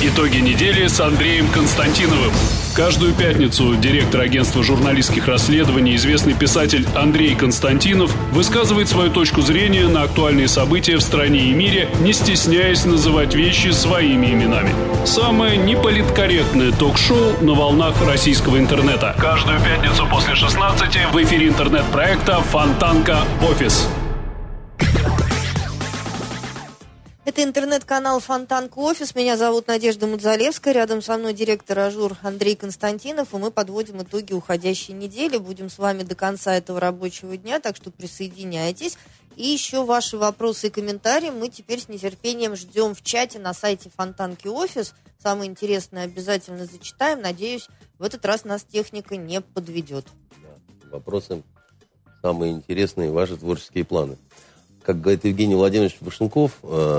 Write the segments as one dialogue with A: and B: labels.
A: Итоги недели с Андреем Константиновым. Каждую пятницу директор агентства журналистских расследований, известный писатель Андрей Константинов, высказывает свою точку зрения на актуальные события в стране и мире, не стесняясь называть вещи своими именами. Самое неполиткорректное ток-шоу на волнах российского интернета. Каждую пятницу после 16 в эфире интернет-проекта «Фонтанка Офис».
B: Это интернет-канал «Фонтанка Офис». Меня зовут Надежда Мудзалевская. Рядом со мной директор «Ажур» Андрей Константинов. И мы подводим итоги уходящей недели. Будем с вами до конца этого рабочего дня, так что присоединяйтесь. И еще ваши вопросы и комментарии мы теперь с нетерпением ждем в чате на сайте «Фонтанки Офис». Самое интересное обязательно зачитаем. Надеюсь, в этот раз нас техника не подведет.
C: Да, вопросы самые интересные, ваши творческие планы. Как говорит Евгений Владимирович Вашенков,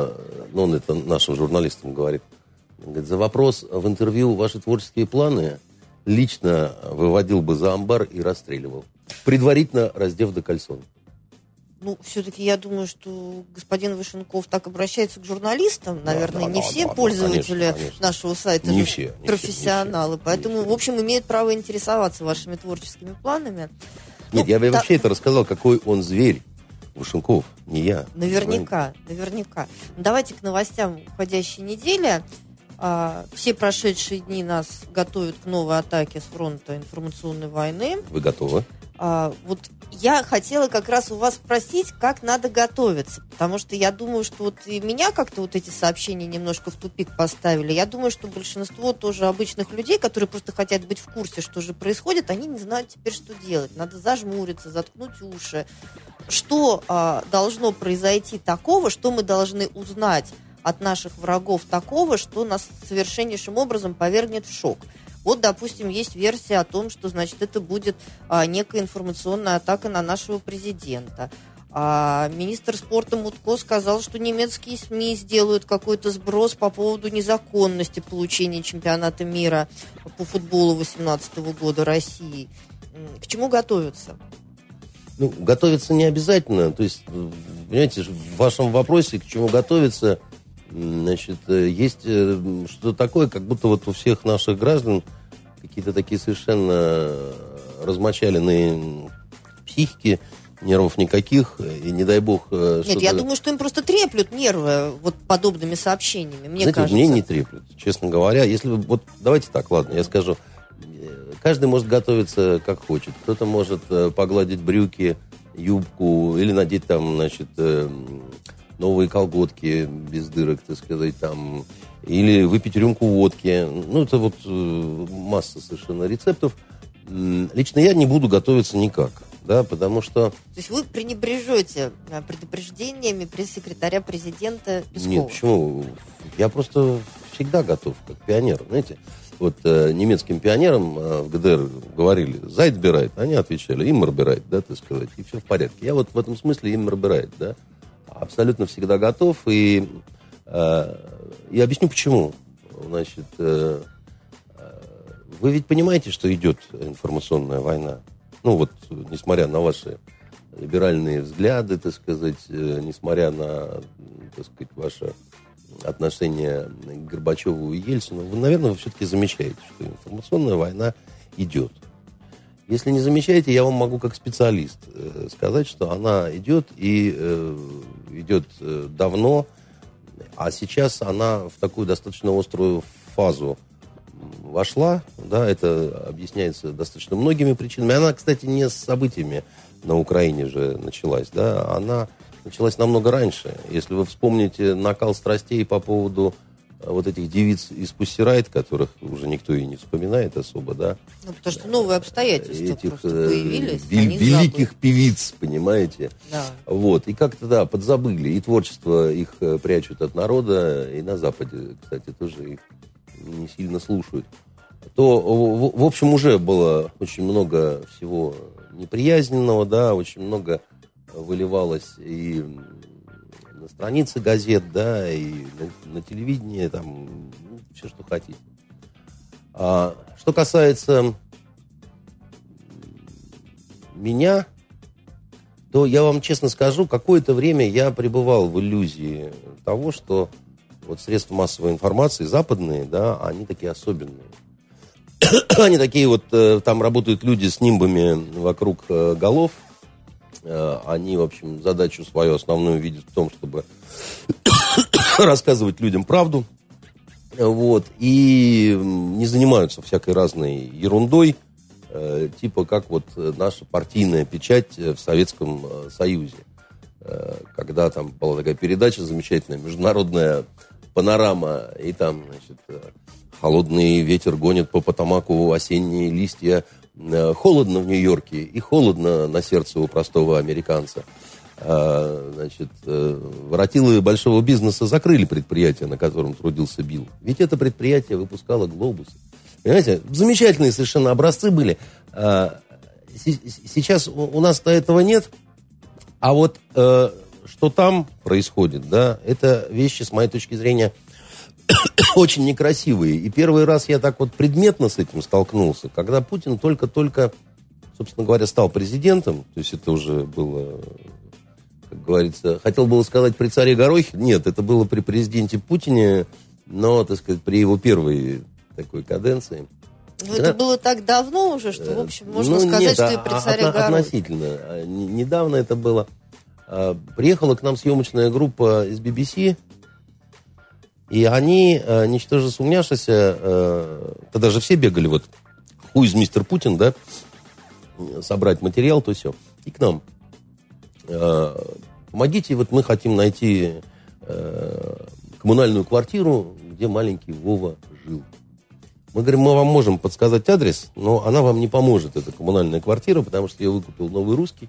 C: он это нашим журналистам говорит, за вопрос в интервью «Ваши творческие планы» лично выводил бы за амбар и расстреливал, предварительно раздев до кальсон.
B: Ну, все-таки я думаю, что господин Вашенков так обращается к журналистам. Наверное, не все пользователи конечно. Нашего сайта
C: не
B: же
C: все,
B: профессионалы. Поэтому, в общем, имеют право интересоваться вашими творческими планами.
C: Нет, я бы вообще это рассказал, какой он зверь. Вашенков, не я.
B: Наверняка. Давайте к новостям уходящей недели. Все прошедшие дни нас готовят к новой атаке с фронта информационной войны.
C: Вы готовы?
B: Вот я хотела как раз у вас спросить, как надо готовиться. Потому что я думаю, что вот и меня как-то вот эти сообщения немножко в тупик поставили. Я думаю, что большинство тоже обычных людей, которые просто хотят быть в курсе, что же происходит, они не знают теперь, что делать. Надо зажмуриться, заткнуть уши. Что должно произойти такого, что мы должны узнать от наших врагов такого, что нас совершеннейшим образом повергнет в шок? Вот, допустим, есть версия о том, что, значит, это будет некая информационная атака на нашего президента. Министр спорта Мутко сказал, что немецкие СМИ сделают какой-то сброс по поводу незаконности получения чемпионата мира по футболу 2018 года России. К чему готовиться?
C: Ну, готовиться не обязательно. То есть, понимаете, в вашем вопросе, к чему готовиться, значит, есть что-то такое, как будто вот у всех наших граждан какие-то такие совершенно размочаленные психики, нервов никаких, и не дай бог...
B: Нет, я думаю, что им просто треплют нервы вот подобными сообщениями, мне
C: знаете,
B: кажется.
C: Мне не треплют, честно говоря. Если вы, вот давайте так, ладно, я скажу. Каждый может готовиться как хочет. Кто-то может погладить брюки, юбку или надеть там, значит, новые колготки без дырок, так сказать, там, или выпить рюмку водки. Ну, это вот масса совершенно рецептов. Лично я не буду готовиться никак, да, потому что...
B: То есть вы пренебрежете предупреждениями пресс-секретаря президента Пескова?
C: Нет, почему? Я просто всегда готов, как пионер, знаете. Вот немецким пионерам в ГДР говорили «Зайд берает», они отвечали «Иммер берает», да, так сказать, и все в порядке. Я вот в этом смысле «Иммер берает», да, абсолютно всегда готов, и объясню почему. Значит, вы ведь понимаете, что идет информационная война? Ну вот, несмотря на ваши либеральные взгляды, так сказать, несмотря на, так сказать, ваше отношение к Горбачеву и Ельцину, вы, наверное, вы все-таки замечаете, что информационная война идет. Если не замечаете, я вам могу как специалист сказать, что она идет и идет давно, а сейчас она в такую достаточно острую фазу вошла, да, это объясняется достаточно многими причинами. Она, кстати, не с событиями на Украине же началась, да, она началась намного раньше. Если вы вспомните накал страстей по поводу вот этих девиц из Pussy Riot, которых уже никто и не вспоминает особо, да.
B: Ну, потому что новые обстоятельства
C: этих,
B: просто появились.
C: великих певиц, понимаете.
B: Да.
C: Вот. И как-то, да, подзабыли. И творчество их прячут от народа, и на Западе, кстати, тоже их не сильно слушают. То, в общем, уже было очень много всего неприязненного, да, очень много выливалось и на странице газет, да, и на телевидении, там, ну, все, что хотите. Что касается меня, то я вам честно скажу, какое-то время я пребывал в иллюзии того, что вот средства массовой информации, западные, да, они такие особенные. Они такие вот, там работают люди с нимбами вокруг голов. Они, в общем, задачу свою основную видят в том, чтобы рассказывать людям правду. Вот, и не занимаются всякой разной ерундой, типа как вот наша партийная печать в Советском Союзе. Когда там была такая передача замечательная, международная панорама, и там, значит, холодный ветер гонит по Потомаку осенние листья. Холодно в Нью-Йорке и холодно на сердце у простого американца. Значит, воротилы большого бизнеса закрыли предприятие, на котором трудился Билл. Ведь это предприятие выпускало глобусы. Понимаете, замечательные совершенно образцы были. Сейчас у нас-то этого нет. А вот что там происходит, да, это вещи, с моей точки зрения, очень некрасивые. И первый раз я так вот предметно с этим столкнулся, когда Путин только-только, собственно говоря, стал президентом. То есть это уже было, как говорится, хотел было сказать при царе Горохе. Нет, это было при президенте Путине, но, так сказать, при его первой такой каденции.
B: Ну, это было так давно уже, что, в общем, можно сказать, нет, что и при царе Горохе.
C: Относительно. Недавно это было. Приехала к нам съемочная группа из BBC, и они, ничтоже сумняшися, тогда же все бегали, вот, who is Mr. Putin, да, собрать материал, то все, и к нам. Помогите, вот мы хотим найти коммунальную квартиру, где маленький Вова жил. Мы говорим, мы вам можем подсказать адрес, но она вам не поможет, эта коммунальная квартира, потому что ее выкупил Новый Русский,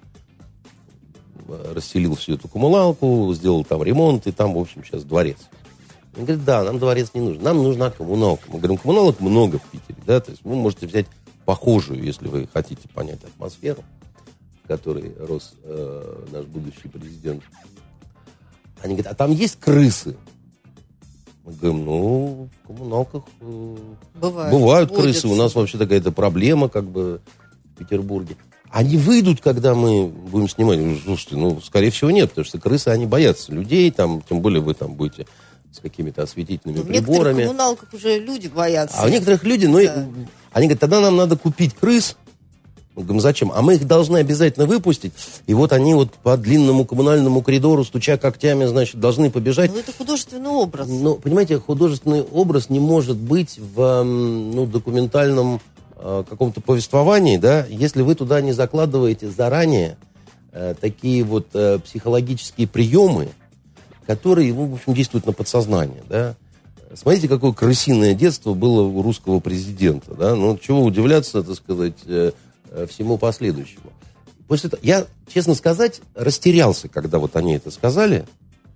C: расселил всю эту коммуналку, сделал там ремонт, и там, в общем, сейчас дворец. Он говорит, да, нам дворец не нужен, нам нужна коммуналка. Мы говорим, коммуналок много в Питере, да, то есть вы можете взять похожую, если вы хотите понять атмосферу, в которой рос наш будущий президент. Они говорят, а там есть крысы? Мы говорим, ну, в коммуналках бывают крысы, у нас вообще такая-то проблема, как бы, в Петербурге. Они выйдут, когда мы будем снимать. Слушайте, ну, скорее всего, нет, потому что крысы, они боятся людей, там, тем более вы там будете с какими-то осветительными приборами. В некоторых
B: коммуналках уже люди боятся.
C: А у некоторых люди, ну, да. Они говорят, тогда нам надо купить крыс. Мы говорим, зачем? А мы их должны обязательно выпустить. И вот они вот по длинному коммунальному коридору, стуча когтями, значит, должны побежать.
B: Ну, это художественный образ.
C: Ну, понимаете, художественный образ не может быть в, ну, документальном каком-то повествовании, да, если вы туда не закладываете заранее такие вот психологические приемы, которые, ну, в общем, действуют на подсознание, да. Смотрите, какое крысиное детство было у русского президента, да. Ну, чего удивляться, так сказать, всему последующему. После этого, я, честно сказать, растерялся, когда вот они это сказали.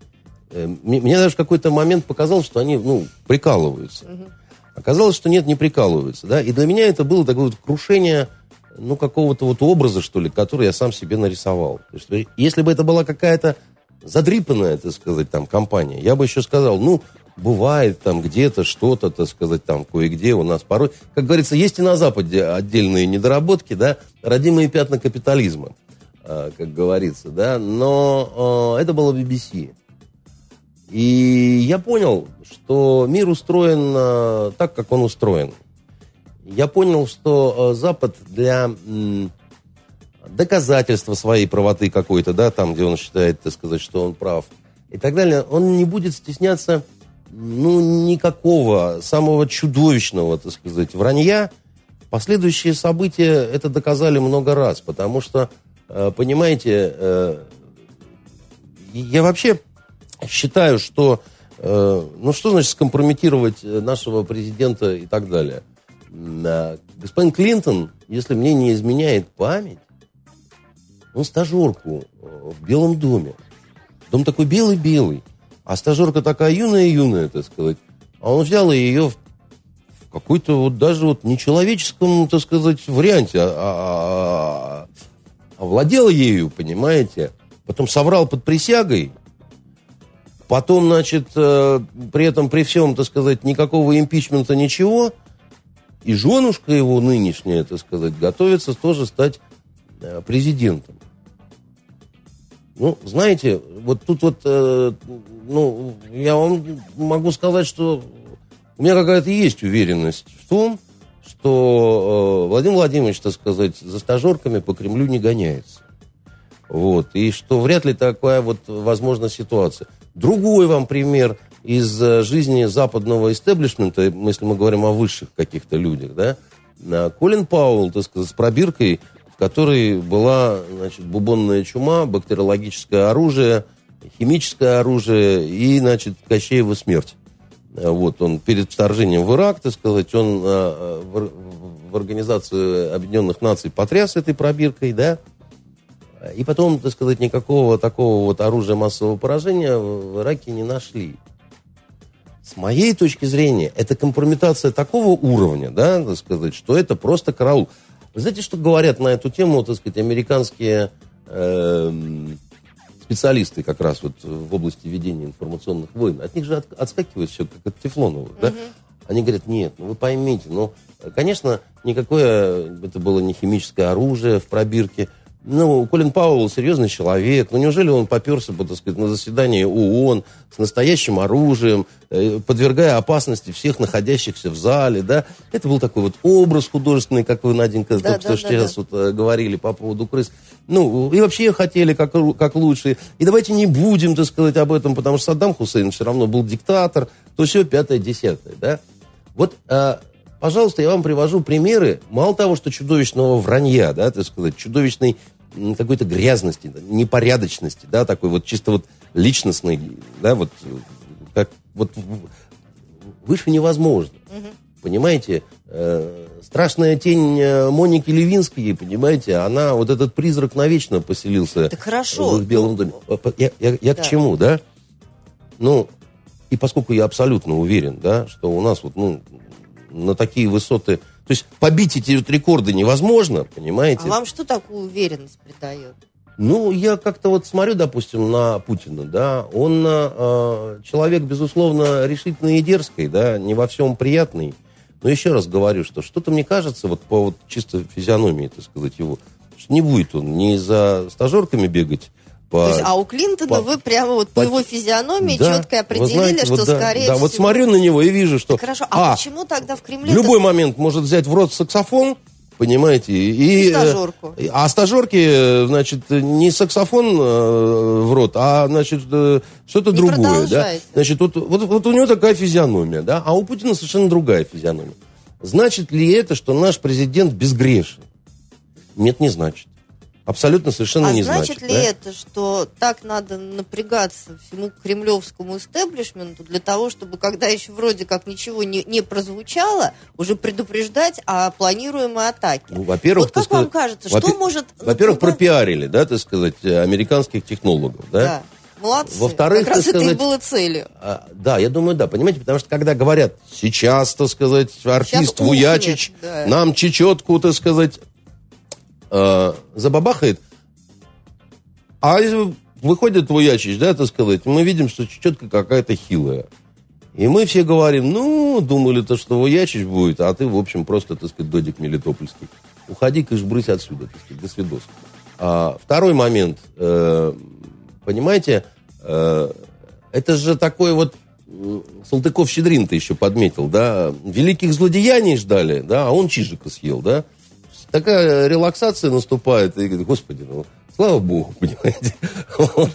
C: Мне даже в какой-то момент показалось, что они, ну, прикалываются. Оказалось, что нет, не прикалываются, да. И для меня это было такое вот крушение, ну, какого-то вот образа, что ли, который я сам себе нарисовал. То есть, если бы это была какая-то задрипанная, так сказать, там, компания, я бы еще сказал, ну, бывает там где-то что-то, так сказать, там, кое-где у нас порой, как говорится, есть и на Западе отдельные недоработки, да, родимые пятна капитализма, как говорится, да, но это было BBC. И я понял, что мир устроен так, как он устроен. Я понял, что Запад для доказательства своей правоты какой-то, да, там, где он считает, так сказать, что он прав, и так далее, он не будет стесняться, ну, никакого самого чудовищного, так сказать, вранья. Последующие события это доказали много раз, потому что, понимаете, я вообще считаю, что, ну, что значит скомпрометировать нашего президента и так далее. Господин Клинтон, если мне не изменяет память, он стажерку в Белом доме. Дом такой белый-белый, а стажерка такая юная-юная, так сказать. А он взял ее в какой-то вот даже вот нечеловеческом, так сказать, варианте. Овладел ею, понимаете. Потом соврал под присягой. Потом, значит, при этом, при всем, так сказать, никакого импичмента, ничего. И женушка его нынешняя, так сказать, готовится тоже стать президентом. Ну, знаете, вот тут вот, я вам могу сказать, что у меня какая-то есть уверенность в том, что Владимир Владимирович, так сказать, за стажерками по Кремлю не гоняется. Вот. И что вряд ли такая вот возможна ситуация. Другой вам пример из жизни западного истеблишмента, если мы говорим о высших каких-то людях, да, Колин Пауэлл, так сказать, с пробиркой, в которой была, значит, бубонная чума, бактериологическое оружие, химическое оружие и, значит, Кощеева смерть. Вот, он перед вторжением в Ирак, так сказать, он в Организацию Объединенных Наций потряс этой пробиркой, да, и потом, так сказать, никакого такого вот оружия массового поражения в Ираке не нашли. С моей точки зрения, это компрометация такого уровня, да, так сказать, что это просто караул. Вы знаете, что говорят на эту тему, так сказать, американские специалисты как раз вот в области ведения информационных войн? От них же отскакивает все, как от тефлоновых, да? Они говорят, нет, ну вы поймите, ну, конечно, никакое это было не химическое оружие в пробирке. Ну, Колин Пауэлл серьезный человек. Ну, неужели он поперся бы, так сказать, на заседании ООН с настоящим оружием, подвергая опасности всех находящихся в зале, да? Это был такой вот образ художественный, как вы, Наденька, только что сейчас вот говорили по поводу крыс. Ну, и вообще хотели как лучше. И давайте не будем, так сказать, об этом, потому что Саддам Хусейн все равно был диктатор, то все 5-10, да? Вот... Пожалуйста, я вам привожу примеры, мало того, что чудовищного вранья, да, так сказать, чудовищной какой-то грязности, непорядочности, да, такой вот чисто вот личностной, да, вот как вот выше невозможно. Понимаете, страшная тень Моники Левинской, понимаете, она, вот этот призрак навечно поселился в их Белом доме. Я к чему, да? Ну, и поскольку я абсолютно уверен, да, что у нас вот, ну, на такие высоты... То есть побить эти рекорды невозможно, понимаете?
B: А вам что такую уверенность придает?
C: Ну, я как-то вот смотрю, допустим, на Путина, да, он человек, безусловно, решительный и дерзкий, да, не во всем приятный. Но еще раз говорю, что что-то мне кажется, вот по вот чисто физиономии, так сказать, его, что не будет он ни за стажерками бегать.
B: То есть, а у Клинтона вы прямо вот по его физиономии четко определили, знаете, что, вот скорее всего...
C: Да, вот смотрю на него и вижу, что...
B: Так хорошо, а почему тогда в Кремле...
C: В любой момент может взять в рот саксофон, понимаете, и
B: стажерку.
C: А стажерки, значит, не саксофон в рот, а, значит, что-то другое, да? Значит, вот у него такая физиономия, да, а у Путина совершенно другая физиономия. Значит ли это, что наш президент безгрешен? Нет, не значит. Абсолютно совершенно не значит.
B: А значит ли это, что так надо напрягаться всему кремлевскому истеблишменту для того, чтобы, когда еще вроде как ничего не прозвучало, уже предупреждать о планируемой атаке?
C: Ну, во-первых,
B: вот как вам кажется, что может...
C: Во-первых, пропиарили, да, так сказать, американских технологов, да?
B: Да. Молодцы.
C: Во-вторых,
B: как раз
C: сказать,
B: это и было целью.
C: Да, я думаю, да. Понимаете, потому что когда говорят, сейчас, так сказать, артист Вуячич нам чечетку, так сказать... забабахает, а выходит Вуячич, да, так сказать, мы видим, что чечетка какая-то хилая. И мы все говорим, ну, думали-то, что Вуячич будет, а ты, в общем, просто, так сказать, додик мелитопольский. Уходи, кыш, брысь отсюда, так сказать, до свидос. Второй момент, понимаете, это же такой вот Салтыков-Щедрин-то еще подметил, да, великих злодеяний ждали, да, а он чижика съел, да. Такая релаксация наступает, и говорит, господи, ну, слава богу, понимаете. Вот.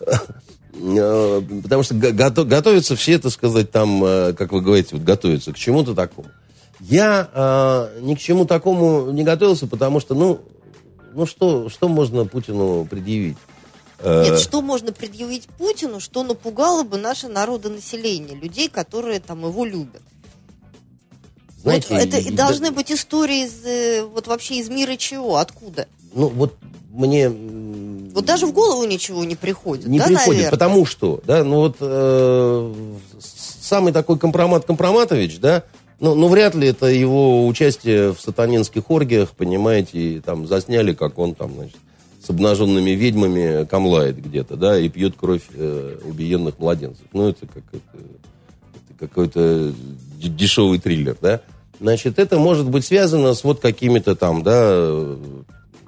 C: Потому что готовятся все, так сказать, там, как вы говорите, вот готовятся к чему-то такому. Я ни к чему такому не готовился, потому что, ну что можно Путину предъявить?
B: Нет, что можно предъявить Путину, что напугало бы наше народонаселение, людей, которые там его любят? Знаете, вот это должны быть истории вообще из мира чего? Откуда?
C: Ну, вот мне...
B: Вот даже в голову ничего не приходит,
C: не приходит, наверное? Потому что, да, ну вот самый такой компромат Компроматович, да, ну вряд ли это его участие в сатанинских оргиях, понимаете, и там засняли, как он там, значит, с обнаженными ведьмами камлает где-то, да, и пьет кровь убиенных младенцев. Ну, это какой-то дешевый триллер, да. Значит, это может быть связано с вот какими-то там, да,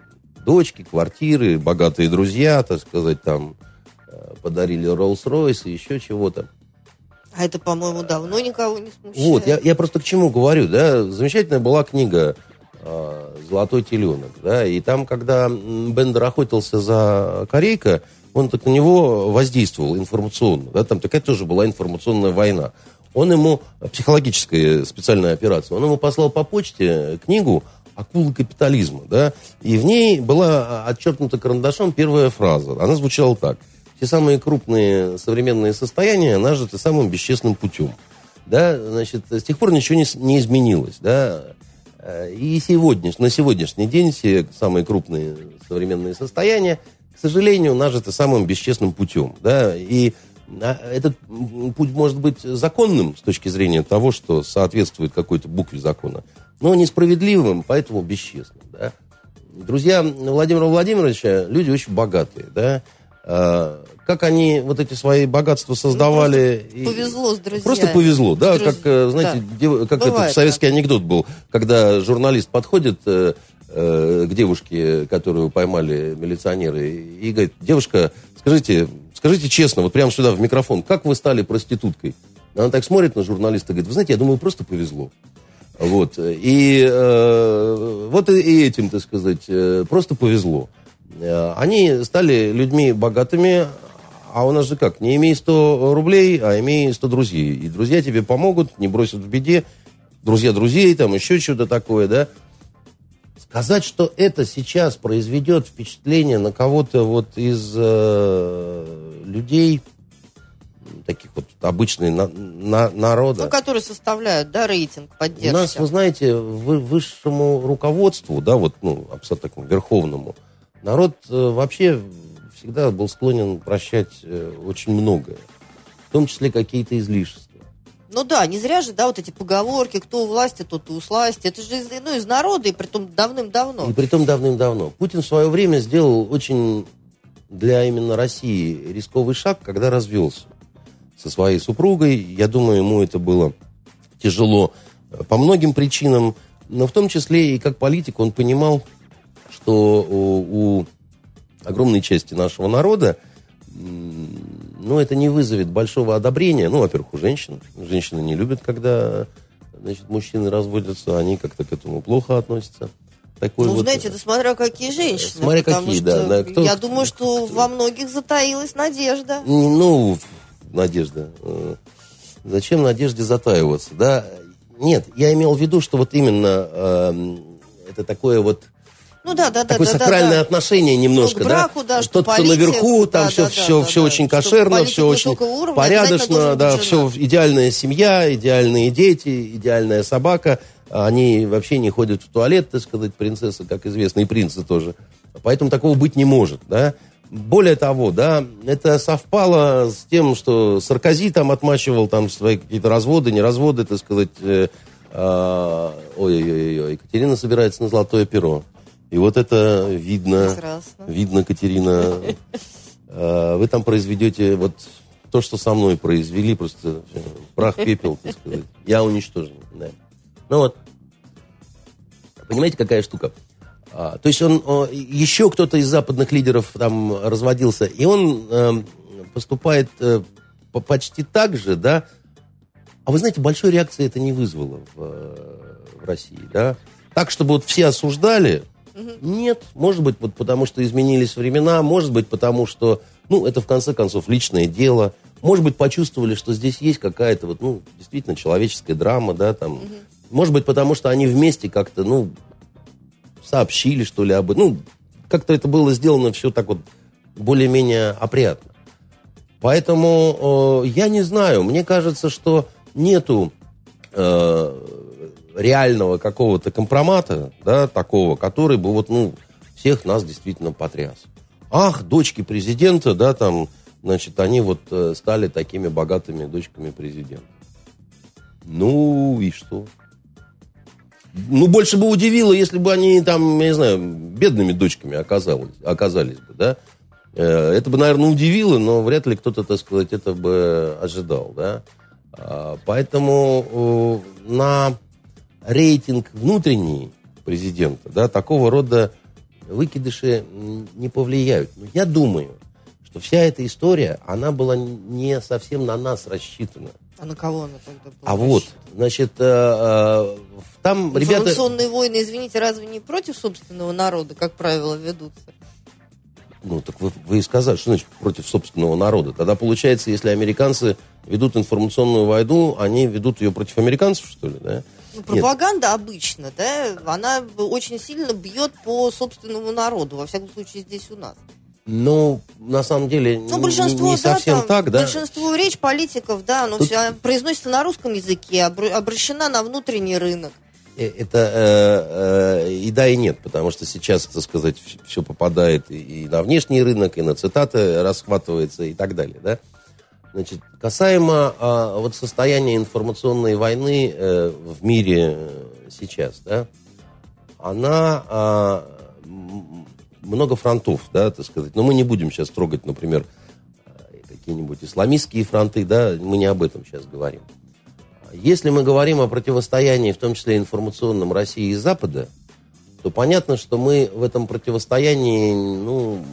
C: дочки, квартиры, богатые друзья, так сказать, там подарили Роллс-Ройс и еще чего-то.
B: А это, по-моему, давно никого не смущает.
C: Вот, я просто к чему говорю, да, замечательная была книга «Золотой теленок», да, и там, когда Бендер охотился за Корейко, он так на него воздействовал информационно, да, там такая тоже была информационная война. Он ему, психологическая специальная операция, он ему послал по почте книгу «Акулы капитализма», да, и в ней была отчеркнута карандашом первая фраза. Она звучала так: все самые крупные современные состояния нажиты самым бесчестным путем. Да, значит, с тех пор ничего не изменилось, да, и на сегодняшний день все самые крупные современные состояния, к сожалению, нажиты самым бесчестным путем, да, и этот путь может быть законным с точки зрения того, что соответствует какой-то букве закона, но несправедливым, поэтому бесчестным, да. Друзья Владимира Владимировича люди очень богатые, да. Как они вот эти свои богатства создавали.
B: Повезло с друзьями.
C: Просто повезло, да, как, знаете, да. Как этот советский анекдот был, когда журналист подходит к девушке, которую поймали милиционеры, и говорит: девушка, скажите честно, вот прямо сюда в микрофон, как вы стали проституткой? Она так смотрит на журналиста и говорит: вы знаете, я думаю, просто повезло. Вот. И вот и этим, так сказать, просто повезло. Они стали людьми богатыми, а у нас же как? Не имей 100 рублей, а имей 100 друзей. И друзья тебе помогут, не бросят в беде. Друзья друзей, там еще что-то такое, да? Сказать, что это сейчас произведет впечатление на кого-то вот из людей, таких вот обычных народа.
B: Ну, которые составляют, да, рейтинг поддержки.
C: У нас, вы знаете, высшему руководству, да, вот, ну, абсолютно такому верховному, народ вообще всегда был склонен прощать очень многое, в том числе какие-то излишества.
B: Ну да, не зря же, да, вот эти поговорки, кто у власти, тот и у сласти. Это же из народа, и притом давным-давно.
C: И притом давным-давно. Путин в свое время сделал очень для именно России рисковый шаг, когда развелся со своей супругой. Я думаю, ему это было тяжело по многим причинам, но в том числе и как политик он понимал, что у огромной части нашего народа, ну, это не вызовет большого одобрения. Ну, во-первых, у женщин. Женщины не любят, когда, значит, мужчины разводятся. Они как-то к этому плохо относятся. Такой
B: ну,
C: вот,
B: знаете, это смотря какие женщины.
C: Смотря какие, да.
B: Я думаю, что во многих затаилась надежда.
C: Ну, надежда. Зачем надежде затаиваться, да? Нет, я имел в виду, что вот именно это такое вот
B: ну, да,
C: такое сакральное отношение немножко,
B: ну, к браку, да,
C: тот, кто наверху, там все очень кошерно, все очень порядочно, да, все идеальная семья, идеальные дети, идеальная собака. Они вообще не ходят в туалет, так сказать, принцессы, как известно, и принцы тоже. Поэтому такого быть не может, да. Более того, да, это совпало с тем, что Саркози там отмачивал там свои какие-то разводы, не разводы, так сказать. Ой-ой-ой, Екатерина собирается на золотое перо. И вот это видно.
B: Прекрасно.
C: Видно, Катерина. Вы там произведете вот то, что со мной произвели, просто прах, пепел, так сказать. Я уничтожен. Да. Ну вот. Понимаете, какая штука? То есть еще кто-то из западных лидеров там разводился, и он поступает почти так же, да. А вы знаете, большой реакции это не вызвало в России, да. Так, чтобы вот все осуждали. Нет, может быть, вот потому что изменились времена, может быть, потому что, ну, это в конце концов личное дело, может быть, почувствовали, что здесь есть какая-то вот, ну, действительно человеческая драма, да, там, может быть, потому что они вместе как-то, ну, сообщили, что ли, ну, как-то это было сделано все так вот более-менее опрятно. Поэтому я не знаю, мне кажется, что нету реального какого-то компромата, да, такого, который бы вот, ну, всех нас действительно потряс. Ах, дочки президента, да, там, значит, они вот стали такими богатыми дочками президента. Ну, и что? Ну, больше бы удивило, если бы они там, я не знаю, бедными дочками оказались бы, да. Это бы, наверное, удивило, но вряд ли кто-то, так сказать, это бы ожидал, да. Поэтому на рейтинг внутренний президента, да, такого рода выкидыши не повлияют. Но я думаю, что вся эта история, она была не совсем на нас рассчитана.
B: А на кого она тогда была?
C: А вот, значит, там ребята...
B: Информационные войны, извините, разве не против собственного народа, как правило, ведутся?
C: Ну, так вы и сказали, что значит против собственного народа. Тогда получается, если американцы ведут информационную войну, они ведут ее против американцев, что ли, да?
B: Ну, пропаганда обычно, да, она очень сильно бьет по собственному народу, во всяком случае здесь у нас.
C: Ну, на самом деле, не совсем
B: там,
C: так, да?
B: Большинство речь политиков, да, но все произносится на русском языке, обращена на внутренний рынок.
C: Это и да, и нет, потому что сейчас, так сказать, все попадает и на внешний рынок, и на цитаты расхватывается и так далее, да? Значит, касаемо вот состояния информационной войны в мире сейчас, да, она много фронтов, да, так сказать. Но мы не будем сейчас трогать, например, какие-нибудь исламистские фронты, да, мы не об этом сейчас говорим. Если мы говорим о противостоянии, в том числе информационном, России и Запада, то понятно, что мы в этом противостоянии, ну,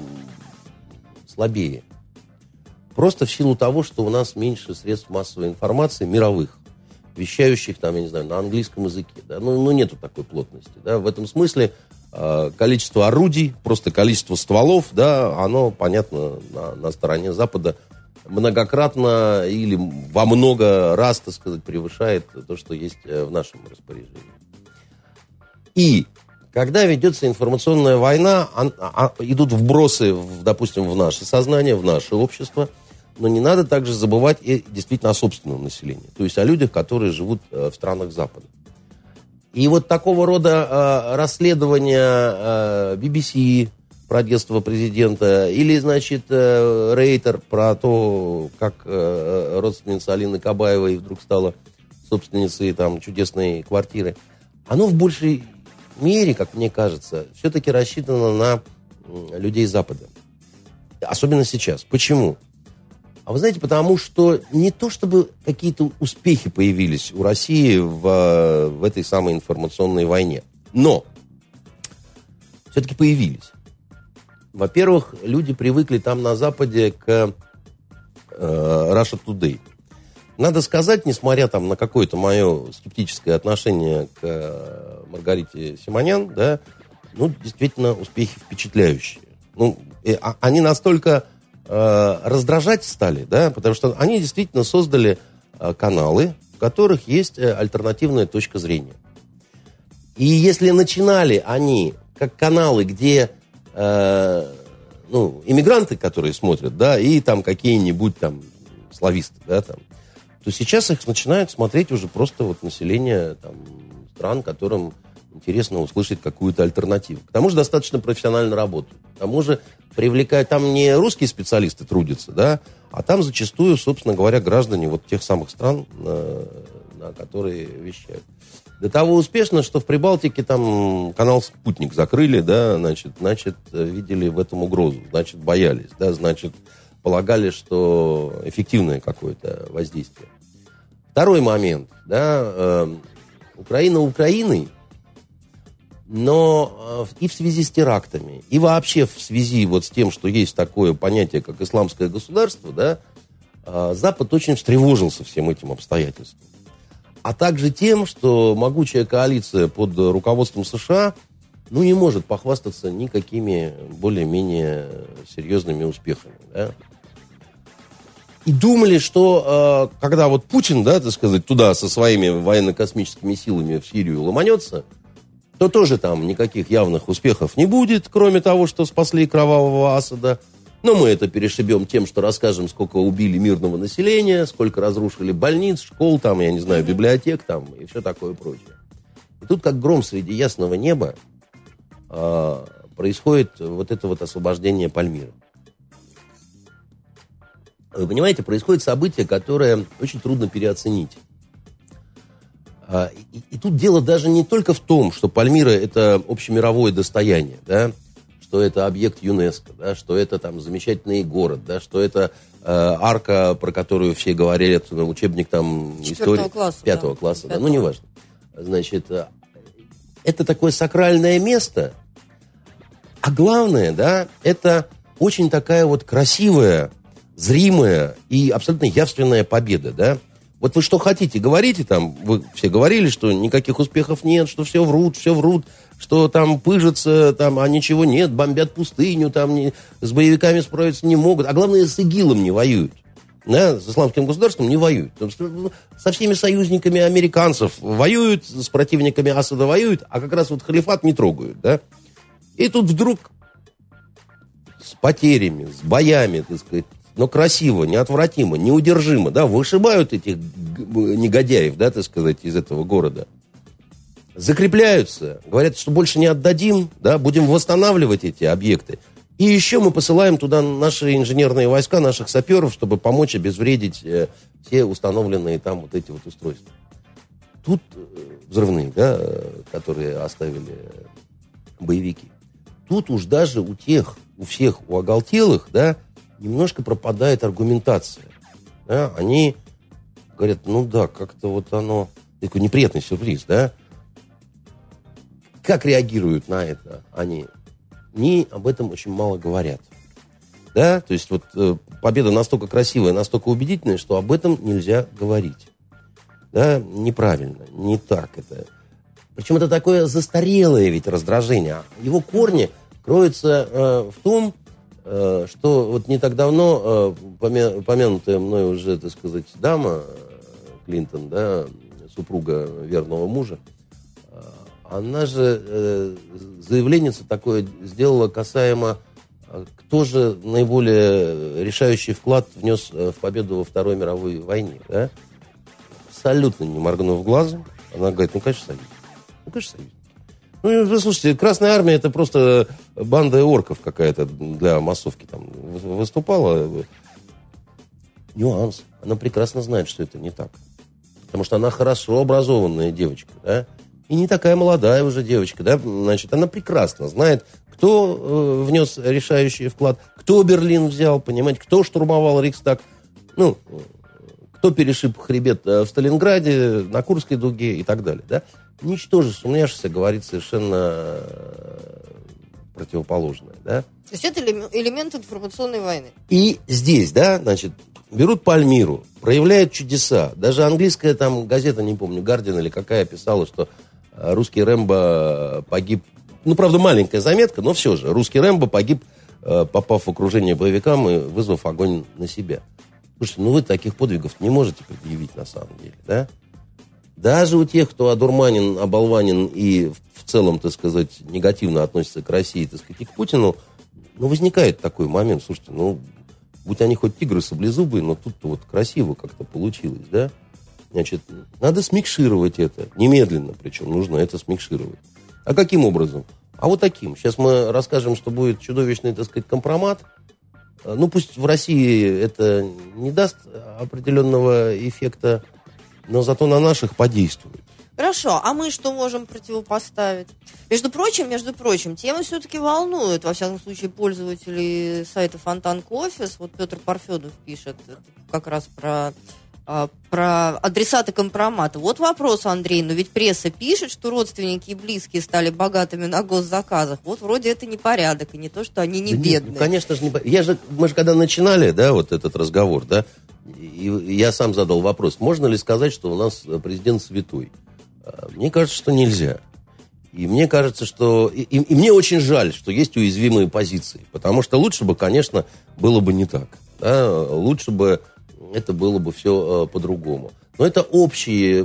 C: слабее. Просто в силу того, что у нас меньше средств массовой информации, мировых, вещающих там, я не знаю, на английском языке. Да? Ну, нету такой плотности. Да? В этом смысле количество орудий, просто количество стволов, да, оно, понятно, на стороне Запада многократно или во много раз, так сказать, превышает то, что есть в нашем распоряжении. И когда ведется информационная война, идут вбросы, допустим, в наше сознание, в наше общество, но не надо также забывать и действительно о собственном населении, то есть о людях, которые живут в странах Запада. И вот такого рода расследования BBC про детство президента или, значит, Рейтер про то, как родственница Алины Кабаевой вдруг стала собственницей там чудесной квартиры, оно в большей мере, как мне кажется, все-таки рассчитано на людей Запада. Особенно сейчас. Почему? А вы знаете, потому что не то, чтобы какие-то успехи появились у России в этой самой информационной войне, но все-таки появились. Во-первых, люди привыкли там на Западе к Russia Today. Надо сказать, несмотря там на какое-то мое скептическое отношение к Маргарите Симонян, да, ну, действительно, успехи впечатляющие. Ну, они настолько раздражать стали, да, потому что они действительно создали каналы, в которых есть альтернативная точка зрения. И если начинали они как каналы, где иммигранты, которые смотрят, да, и там какие-нибудь там слависты, да, там, то сейчас их начинают смотреть уже просто вот население там, стран, которым интересно услышать какую-то альтернативу. К тому же достаточно профессионально работают. К тому же привлекают, там не русские специалисты трудятся, да, а там зачастую, собственно говоря, граждане вот тех самых стран, на которые вещают. До того успешно, что в Прибалтике там канал «Спутник» закрыли, да, значит, видели в этом угрозу, значит, боялись, да, значит, полагали, что эффективное какое-то воздействие. Второй момент, да, Украина Украиной, но и в связи с терактами, и вообще в связи вот с тем, что есть такое понятие, как исламское государство, да, Запад очень встревожился всем этим обстоятельством. А также тем, что могучая коалиция под руководством США, ну, не может похвастаться никакими более-менее серьезными успехами, да. И думали, что когда вот Путин, да, так сказать, туда со своими военно-космическими силами в Сирию ломанется, то тоже там никаких явных успехов не будет, кроме того, что спасли кровавого Асада. Но мы это перешибем тем, что расскажем, сколько убили мирного населения, сколько разрушили больниц, школ, там, я не знаю, библиотек там и все такое прочее. И тут, как гром среди ясного неба, происходит вот это вот освобождение Пальмиры. Вы понимаете, происходит событие, которое очень трудно переоценить. И тут дело даже не только в том, что Пальмира – это общемировое достояние, да, что это объект ЮНЕСКО, да, что это там замечательный город, да, что это арка, про которую все говорят, учебник там истории 5 класса, да, ну неважно. Значит, это такое сакральное место, А главное, да, это очень такая вот красивая, зримая и абсолютно явственная победа, да. Вот вы что хотите, говорите там, вы все говорили, что никаких успехов нет, что все врут, что там пыжатся, там, а ничего нет, бомбят пустыню, там с боевиками справиться не могут. А главное, с ИГИЛом не воюют. Да, с исламским государством не воюют. Со всеми союзниками американцев воюют, с противниками Асада воюют, а как раз вот халифат не трогают, да. И тут вдруг с потерями, с боями, так сказать, но красиво, неотвратимо, неудержимо, да, вышибают этих негодяев, да, так сказать, из этого города. Закрепляются, говорят, что больше не отдадим, да, будем восстанавливать эти объекты. И еще мы посылаем туда наши инженерные войска, наших саперов, чтобы помочь обезвредить все установленные там вот эти вот устройства. Тут взрывные, да, которые оставили боевики. Тут уж даже у всех, у оголтелых, да, немножко пропадает аргументация. Да? Они говорят, ну да, как-то вот оно... Такой неприятный сюрприз, да? Как реагируют на это они? Они об этом очень мало говорят. Да? То есть вот победа настолько красивая, настолько убедительная, что об этом нельзя говорить. Да? Неправильно, не так это. Причем это такое застарелое ведь раздражение. Его корни кроются в том, что вот не так давно помянутая мной уже, так сказать, дама Клинтон, да, супруга верного мужа, она же заявленница такое сделала касаемо, кто же наиболее решающий вклад внес в победу во Второй мировой войне, да? Абсолютно не моргнув глазом, она говорит, ну, конечно, союзники. Ну, конечно, союзники. Ну, вы слушайте, Красная Армия это просто банда орков какая-то для массовки там выступала. Нюанс. Она прекрасно знает, что это не так. Потому что она хорошо образованная девочка, да, и не такая молодая уже девочка, да, значит, она прекрасно знает, кто внес решающий вклад, кто Берлин взял, понимаете, кто штурмовал Рейхстаг, ну, кто перешиб хребет в Сталинграде, на Курской дуге и так далее, да. Ничтоже сумняшься говорит совершенно противоположное, да.
B: То есть это элемент информационной войны. И
C: здесь, да, значит, берут Пальмиру, проявляют чудеса. Даже английская там газета, не помню, Гардиан или какая, писала, что русский Рэмбо погиб. Ну, правда, маленькая заметка, но все же. Русский Рэмбо погиб, попав в окружение боевикам и вызвав огонь на себя. Слушайте, ну вы таких подвигов не можете предъявить на самом деле, да? Даже у тех, кто одурманен, оболванен и в целом, так сказать, негативно относится к России, так сказать, и к Путину, ну, возникает такой момент, слушайте, ну, будь они хоть тигры саблезубые, но тут-то вот красиво как-то получилось, да? Значит, надо смикшировать это, немедленно причем, нужно это смикшировать. А каким образом? А вот таким. Сейчас мы расскажем, что будет чудовищный, так сказать, компромат. Ну, пусть в России это не даст определенного эффекта, но зато на наших подействует.
B: Хорошо, а мы что можем противопоставить? Между прочим, тема все-таки волнует, во всяком случае, пользователей сайта Фонтанка Офис. Вот Петр Парфенов пишет как раз про адресаты компромата. Вот вопрос, Андрей, но ведь пресса пишет, что родственники и близкие стали богатыми на госзаказах. Вот вроде это непорядок, и не то, что они не бедные.
C: Ну, конечно же, мы же когда начинали, да, вот этот разговор, да, и я сам задал вопрос, можно ли сказать, что у нас президент святой? Мне кажется, что нельзя. И мне кажется, что... И мне очень жаль, что есть уязвимые позиции. Потому что лучше бы, конечно, было бы не так. Да? Лучше бы это было бы все по-другому. Но это общее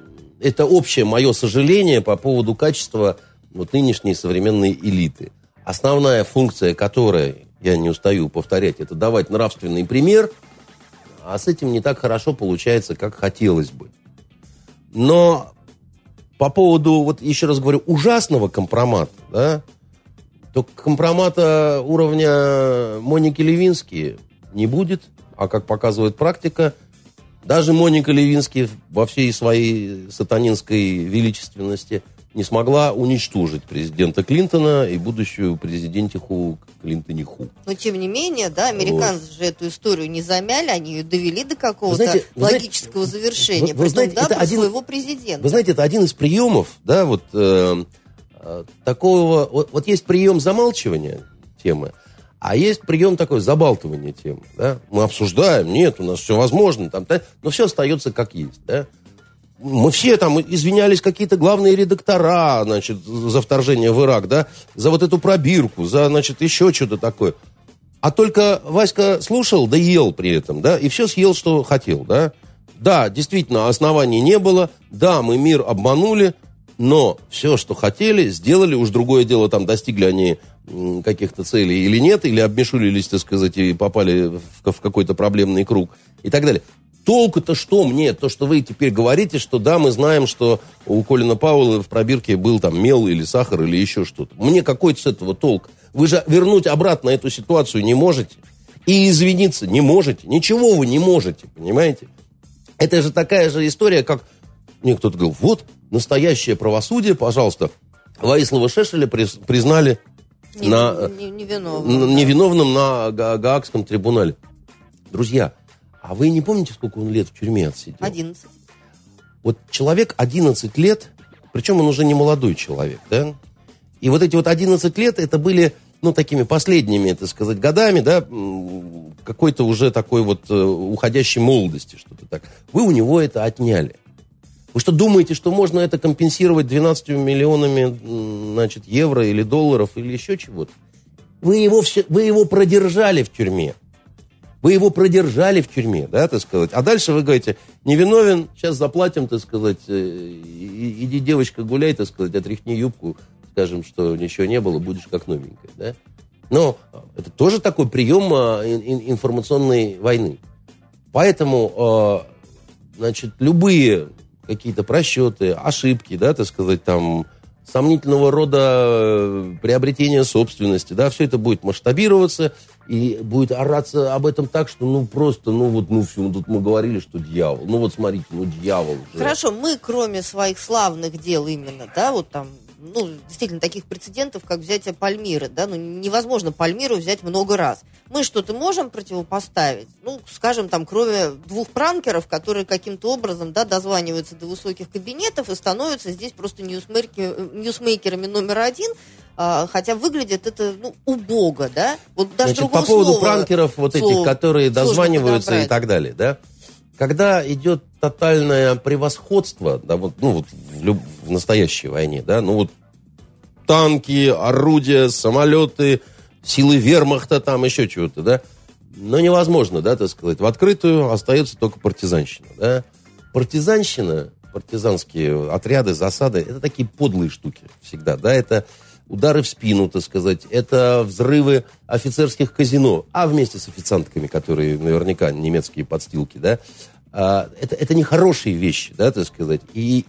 C: мое сожаление по поводу качества вот нынешней современной элиты. Основная функция которой, я не устаю повторять, это давать нравственный пример, а с этим не так хорошо получается, как хотелось бы. Но по поводу, вот еще раз говорю, ужасного компромата, да, то компромата уровня Моники Левински не будет. А как показывает практика, даже Моника Левински во всей своей сатанинской величественности не смогла уничтожить президента Клинтона и будущую президентиху Клинтониху.
B: Но тем не менее, да, американцы же эту историю не замяли, они ее довели до какого-то логического завершения.
C: Вы знаете,
B: своего президента.
C: Вы знаете, это один из приемов, да, вот такого... Вот есть прием замалчивания темы, а есть прием такой забалтывания темы. Да? Мы обсуждаем, нет, у нас все возможно, там, да, но все остается как есть. Да? Мы все там извинялись, какие-то главные редактора, значит, за вторжение в Ирак, да, за вот эту пробирку, за, значит, еще что-то такое. А только Васька слушал, да ел при этом, да, и все съел, что хотел, да. Да, действительно, оснований не было, да, мы мир обманули, но все, что хотели, сделали. Уж другое дело, там, достигли они каких-то целей или нет, или обмешулились, так сказать, и попали в какой-то проблемный круг и так далее. Толку-то что мне? То, что вы теперь говорите, что да, мы знаем, что у Колина Пауэлла в пробирке был там мел или сахар или еще что-то. Мне какой-то с этого толк? Вы же вернуть обратно эту ситуацию не можете. И извиниться не можете. Ничего вы не можете, понимаете? Это же такая же история, как... Мне кто-то говорил, вот, настоящее правосудие, пожалуйста. Ваислава Шешеля признали невиновным на Гаагском трибунале. Друзья, а вы не помните, сколько он лет в тюрьме отсидел?
B: 11.
C: Вот человек 11 лет, причем он уже не молодой человек, да? И вот эти вот 11 лет, это были, ну, такими последними, так сказать, годами, да, какой-то уже такой вот уходящей молодости, что-то так. Вы у него это отняли. Вы что, думаете, что можно это компенсировать 12 миллионами, значит, евро или долларов или еще чего-то? Вы его продержали в тюрьме. Вы его продержали в тюрьме, да, так сказать. А дальше вы говорите, невиновен, сейчас заплатим, так сказать, иди, девочка, гуляй, так сказать, отряхни юбку, скажем, что ничего не было, будешь как новенькая, да. Но это тоже такой прием информационной войны. Поэтому, значит, любые какие-то просчеты, ошибки, да, так сказать, там, сомнительного рода приобретения собственности, да, все это будет масштабироваться и будет ораться об этом так, что, ну, просто, ну, вот, ну, все, тут мы говорили, что дьявол. Ну, вот, смотрите, ну, дьявол же.
B: Хорошо, мы, кроме своих славных дел именно, да, вот там, ну, действительно, таких прецедентов, как взятие Пальмиры, да, ну, невозможно Пальмиру взять много раз. Мы что-то можем противопоставить? Ну, скажем, там, кроме 2 пранкеров, которые каким-то образом, да, дозваниваются до высоких кабинетов и становятся здесь просто ньюсмейкерами номер 1, хотя выглядит это, ну, убого, да? Вот даже
C: значит, по поводу пранкеров вот этих, которые дозваниваются и так далее, да? Когда идет тотальное превосходство, да, вот, ну, вот в настоящей войне, да, ну вот танки, орудия, самолеты, силы вермахта, там еще чего-то, да, но невозможно, да, так сказать, в открытую остается только партизанщина, да. Партизанщина, партизанские отряды, засады, это такие подлые штуки всегда, да, это удары в спину, так сказать, это взрывы офицерских казино, а вместе с официантками, которые наверняка немецкие подстилки, да, это не хорошие вещи, да, так сказать,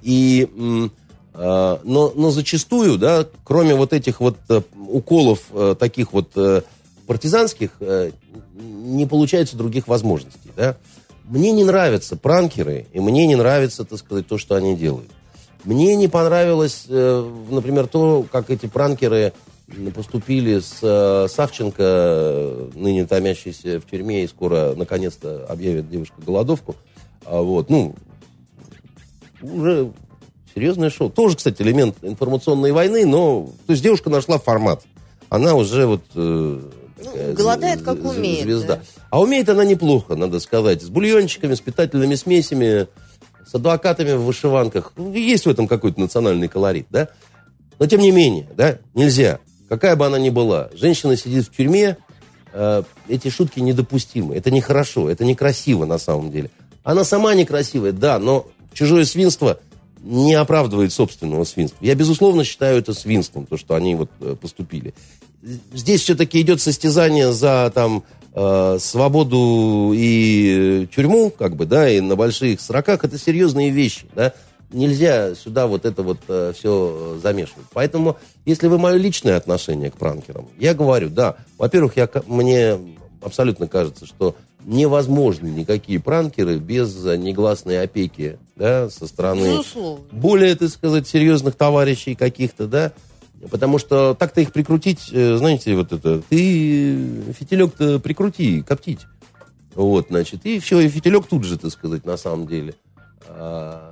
C: но зачастую, да, кроме вот этих вот уколов таких вот партизанских, не получается других возможностей, да. Мне не нравятся пранкеры, и мне не нравится, так сказать, то, что они делают. Мне не понравилось, например, то, как эти пранкеры поступили с Савченко, ныне томящейся в тюрьме, и скоро, наконец-то, объявит девушка голодовку. Вот, ну, уже серьезное шоу. Тоже, кстати, элемент информационной войны, но... То есть девушка нашла формат. Она уже вот...
B: голодает, как умеет.
C: Звезда.
B: Да.
C: А умеет она неплохо, надо сказать. С бульончиками, с питательными смесями, с адвокатами в вышиванках. Есть в этом какой-то национальный колорит, да? Но, тем не менее, да, нельзя. Какая бы она ни была. Женщина сидит в тюрьме, эти шутки недопустимы. Это нехорошо, это некрасиво на самом деле. Она сама некрасивая, да, но чужое свинство не оправдывает собственного свинства. Я, безусловно, считаю это свинством, то, что они вот поступили. Здесь все-таки идет состязание за там свободу и тюрьму, как бы, да, и на больших сроках. Это серьезные вещи, да. Нельзя сюда вот это вот все замешивать. Поэтому, если вы мое личное отношение к пранкерам, я говорю, да, во-первых, мне абсолютно кажется, что невозможны никакие пранкеры без негласной опеки, да, со стороны
B: Безусловно.
C: Более, так сказать, серьезных товарищей каких-то, да, потому что так-то их прикрутить, знаете, вот это, ты фитилек-то прикрути, коптить, вот, значит, и все, и фитилек тут же, так сказать, на самом деле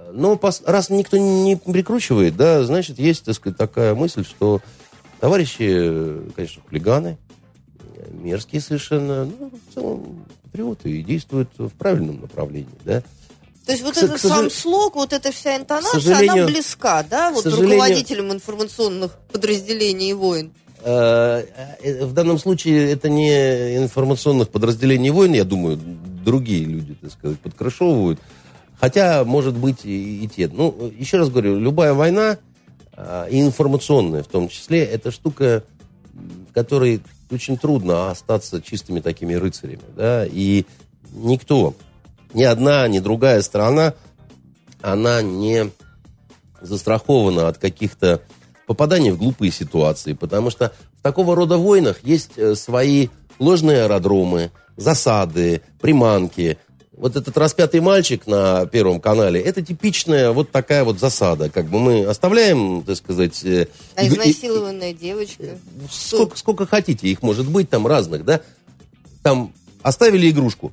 C: Но раз никто не прикручивает, да, значит, есть, так сказать, такая мысль, что товарищи, конечно, хулиганы, мерзкие совершенно, ну, в целом патриоты и действуют в правильном направлении, да.
B: То есть вот этот сам слог, вот эта вся интонация, она близка, да, вот руководителям информационных подразделений войн?
C: В данном случае это не информационных подразделений войн, я думаю, другие люди, так сказать, подкрашевывают. Хотя, может быть, и те. Ну, еще раз говорю, любая война, и информационная в том числе, это штука, в которой очень трудно остаться чистыми такими рыцарями, да, и никто, ни одна, ни другая сторона, она не застрахована от каких-то попаданий в глупые ситуации, потому что в такого рода войнах есть свои ложные аэродромы, засады, приманки. Вот этот распятый мальчик на Первом канале, это типичная вот такая вот засада. Как бы мы оставляем, так сказать...
B: изнасилованная девочка.
C: Сколько хотите, их может быть там разных, да? Там оставили игрушку.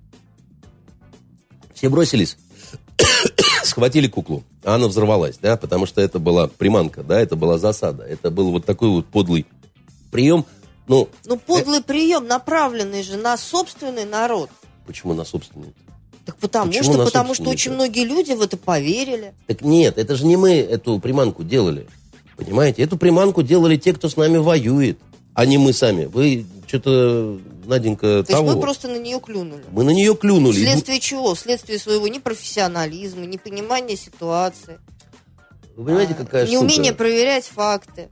C: Все бросились, схватили куклу, а она взорвалась, да? Потому что это была приманка, да? Это была засада. Это был вот такой вот подлый прием. Ну,
B: подлый прием, направленный же на собственный народ.
C: Почему на собственный?
B: Так потому что очень многие люди в это поверили.
C: Так нет, это же не мы эту приманку делали. Понимаете? Эту приманку делали те, кто с нами воюет, а не мы сами. Вы что-то, Наденька,
B: То есть мы просто на нее клюнули.
C: Мы на нее клюнули.
B: Вследствие чего? Вследствие своего непрофессионализма, непонимания ситуации.
C: Вы понимаете, какая штука?
B: Неумение проверять факты.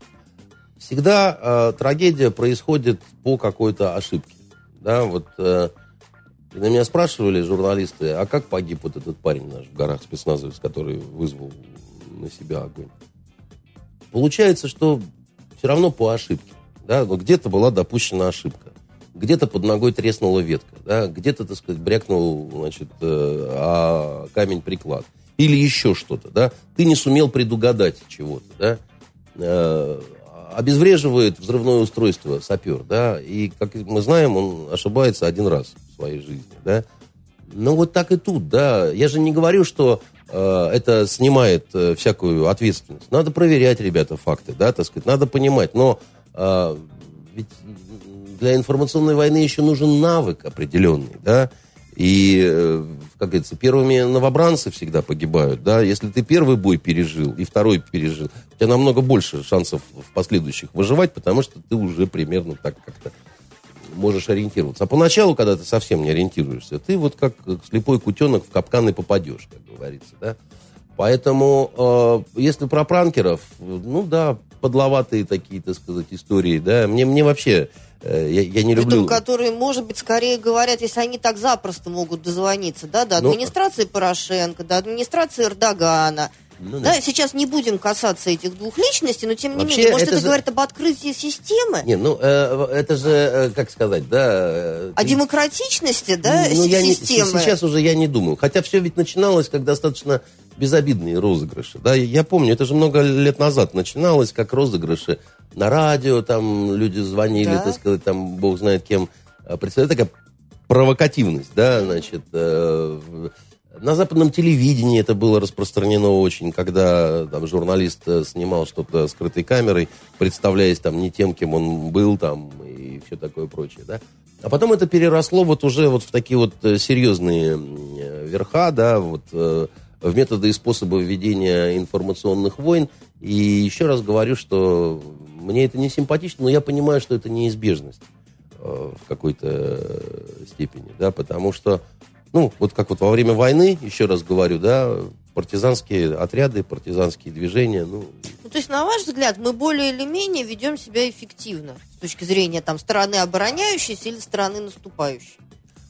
C: Всегда трагедия происходит по какой-то ошибке. Да, вот... на меня спрашивали журналисты, а как погиб вот этот парень наш в горах, спецназовец, который вызвал на себя огонь? Получается, что все равно по ошибке. Да? Но где-то была допущена ошибка. Где-то под ногой треснула ветка. Да? Где-то, так сказать, брякнул, значит, камень приклад. Или еще что-то. Да? Ты не сумел предугадать чего-то. Да? Обезвреживает взрывное устройство сапер, да, и, как мы знаем, он ошибается один раз в своей жизни, да. Ну, вот так и тут, да. Я же не говорю, что это снимает всякую ответственность. Надо проверять, ребята, факты, да, так сказать, надо понимать. Но ведь для информационной войны еще нужен навык определенный, да. И, как говорится, первыми новобранцы всегда погибают, да. Если ты первый бой пережил и второй пережил, у тебя намного больше шансов в последующих выживать, потому что ты уже примерно так как-то можешь ориентироваться. А поначалу, когда ты совсем не ориентируешься, ты вот как слепой кутенок в капкан и попадешь, как говорится, да. Поэтому, если про пранкеров, ну да, подловатые такие, так сказать, истории, да, мне вообще... Я не люблю...
B: Которые, может быть, скорее говорят, если они так запросто могут дозвониться, да, до администрации Порошенко, до администрации Эрдогана. Да, сейчас не будем касаться этих двух личностей, но тем не менее, может, это говорит об открытии системы?
C: Не, это же, как сказать, да...
B: О демократичности, да, системы?
C: Сейчас уже я не думаю. Хотя все ведь начиналось как достаточно безобидные розыгрыши. Да? Я помню, это же много лет назад начиналось, как розыгрыши на радио, там люди звонили, да. Так сказать, там бог знает кем. Представляете, такая провокативность, да, значит... На западном телевидении это было распространено очень, когда там журналист снимал что-то скрытой камерой, представляясь там не тем, кем он был там и все такое прочее, да. А потом это переросло вот уже вот в такие вот серьезные верха, да, вот в методы и способы ведения информационных войн. И еще раз говорю, что мне это не симпатично, но я понимаю, что это неизбежность в какой-то степени, да, потому что ну, вот как вот во время войны, еще раз говорю, да, партизанские отряды, партизанские движения,
B: то есть, на ваш взгляд, мы более или менее ведем себя эффективно с точки зрения там стороны обороняющейся или стороны наступающей?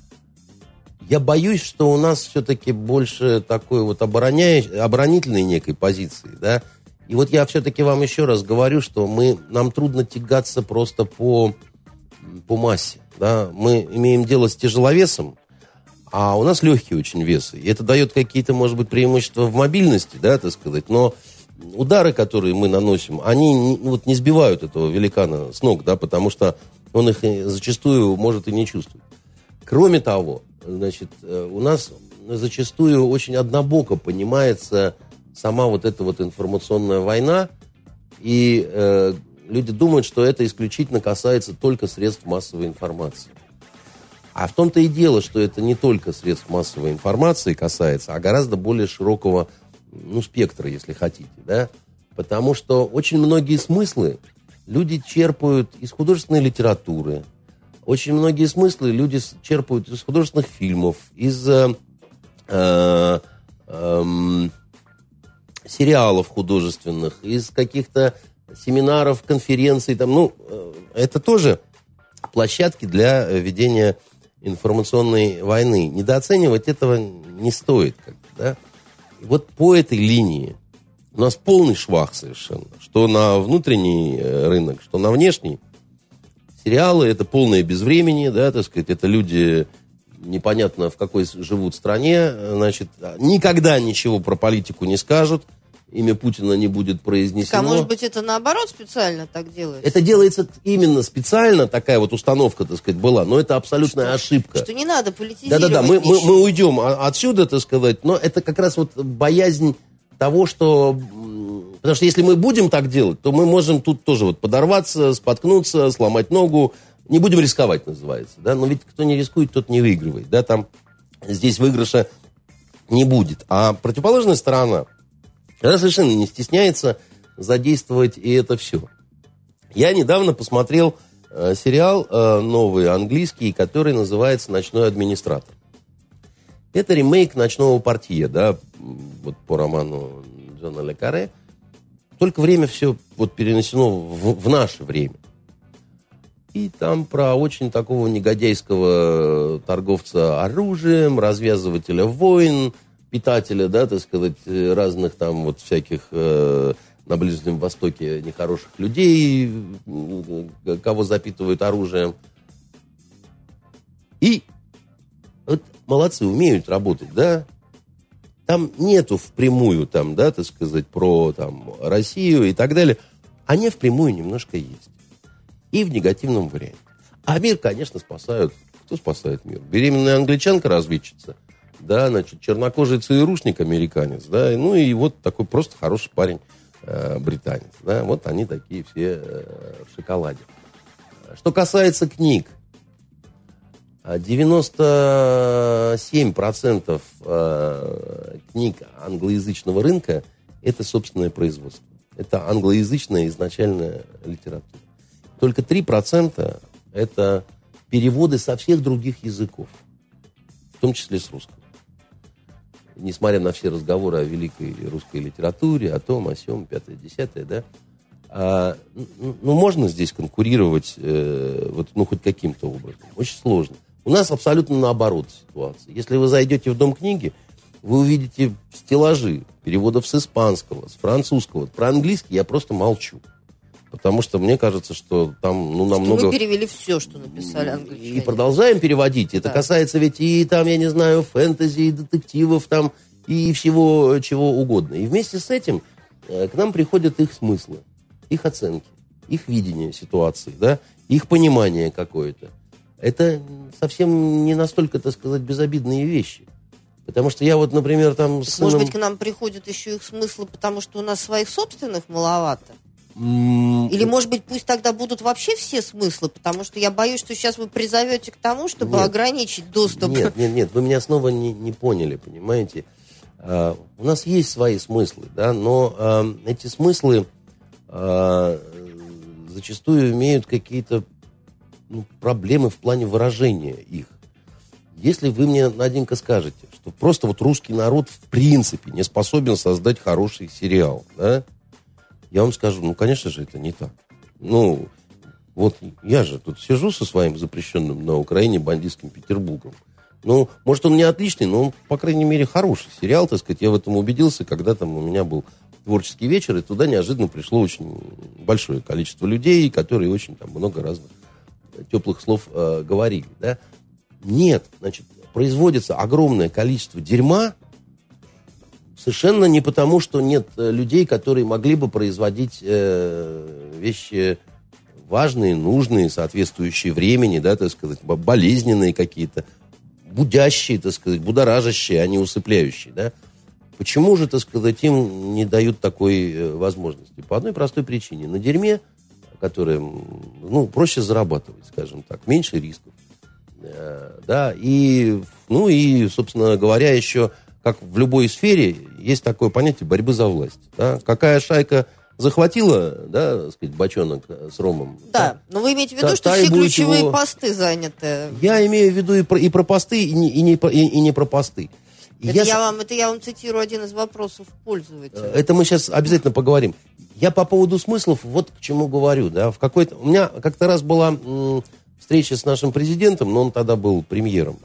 C: Я боюсь, что у нас все-таки больше такой вот оборонительной некой позиции, да. И вот я все-таки вам еще раз говорю, что нам трудно тягаться просто по массе, да. Мы имеем дело с тяжеловесом, а у нас легкие очень весы. И это дает какие-то, может быть, преимущества в мобильности, да, так сказать. Но удары, которые мы наносим, они не сбивают этого великана с ног, да, потому что он их зачастую может и не чувствовать. Кроме того, значит, у нас зачастую очень однобоко понимается сама вот эта вот информационная война, и люди думают, что это исключительно касается только средств массовой информации. А в том-то и дело, что это не только средств массовой информации касается, а гораздо более широкого, спектра, если хотите, да? Потому что очень многие смыслы люди черпают из художественной литературы, очень многие смыслы люди черпают из художественных фильмов, из сериалов художественных, из каких-то семинаров, конференций. Это тоже площадки для ведения информационной войны. Недооценивать этого не стоит. Да? И вот по этой линии у нас полный швах совершенно. Что на внутренний рынок, что на внешний. Сериалы — это полное безвремени, да, так сказать, это люди непонятно в какой живут стране, значит, никогда ничего про политику не скажут, имя Путина не будет произнесено.
B: А может быть, это наоборот специально так делается?
C: Это делается именно специально, такая вот установка, так сказать, была, но это абсолютная ошибка.
B: Что не надо политизировать.
C: Да-да-да, мы уйдем отсюда, так сказать, но это как раз вот боязнь того, что... Потому что если мы будем так делать, то мы можем тут тоже вот подорваться, споткнуться, сломать ногу. Не будем рисковать, называется. Да? Но ведь кто не рискует, тот не выигрывает. Да? Там здесь выигрыша не будет. А противоположная сторона, она совершенно не стесняется задействовать и это все. Я недавно посмотрел сериал новый, английский, который называется «Ночной администратор». Это ремейк «Ночного портье», да, вот по роману Джона Ле Карре. Только время все вот перенесено в наше время. И там про очень такого негодяйского торговца оружием, развязывателя войн, питателя, да, так сказать, разных там вот всяких на Ближнем Востоке нехороших людей, кого запитывают оружием. И вот молодцы, умеют работать, да. Там нету впрямую, там, да, так сказать, про там, Россию и так далее. Они впрямую немножко есть. И в негативном варианте. А мир, конечно, спасают. Кто спасает мир? Беременная англичанка-разведчица, да, значит, чернокожий ЦРУшник американец, да, ну и вот такой просто хороший парень британец, да, вот они такие все в шоколаде. Что касается книг, 97% книг англоязычного рынка – это собственное производство. Это англоязычная изначальная литература. Только 3% – это переводы со всех других языков, в том числе с русского. Несмотря на все разговоры о великой русской литературе, о том, о сём, 5-10, да, можно здесь конкурировать хоть каким-то образом. Очень сложно. У нас абсолютно наоборот ситуация. Если вы зайдете в Дом книги, вы увидите стеллажи переводов с испанского, с французского. Про английский я просто молчу. Потому что мне кажется, что там намного...
B: Мы перевели все, что написали англичане.
C: И продолжаем переводить. Это касается ведь и там, я не знаю, фэнтези, и детективов, там, и всего чего угодно. И вместе с этим к нам приходят их смыслы, их оценки, их видение ситуации, да, их понимание какое-то. Это совсем не настолько, так сказать, безобидные вещи. Потому что я вот, например, там...
B: Может быть, к нам приходят еще их смыслы, потому что у нас своих собственных маловато? Или, может быть, пусть тогда будут вообще все смыслы, потому что я боюсь, что сейчас вы призовете к тому, чтобы ограничить доступ.
C: Нет, вы меня снова не поняли, понимаете? У нас есть свои смыслы, да, но эти смыслы зачастую имеют какие-то проблемы в плане выражения их. Если вы мне, Наденька, скажете, что просто вот русский народ в принципе не способен создать хороший сериал, да, я вам скажу, конечно же, это не так. Вот я же тут сижу со своим запрещенным на Украине бандитским Петербургом. Может, он не отличный, но он, по крайней мере, хороший сериал, так сказать. Я в этом убедился, когда там у меня был творческий вечер, и туда неожиданно пришло очень большое количество людей, которые очень там много разных теплых слов говорили, да. Нет, значит, производится огромное количество дерьма, совершенно не потому, что нет людей, которые могли бы производить вещи важные, нужные, соответствующие времени, да, так сказать, болезненные какие-то. будящие, так сказать, будоражащие, а не усыпляющие, да? Почему же, так сказать, им не дают такой возможности? По одной простой причине. На дерьме, которое, проще зарабатывать, скажем так, меньше рисков. Да, и, собственно говоря, еще, как в любой сфере, есть такое понятие борьбы за власть. Да? Какая шайка захватила, да, так сказать, бочонок с ромом.
B: Да, но вы имеете в виду, что все ключевые посты заняты.
C: Я имею в виду и про посты, и не про посты.
B: Это я вам цитирую один из вопросов пользователя.
C: Это мы сейчас обязательно поговорим. Я по поводу смыслов вот к чему говорю. Да. У меня как-то раз была встреча с нашим президентом, но он тогда был премьером.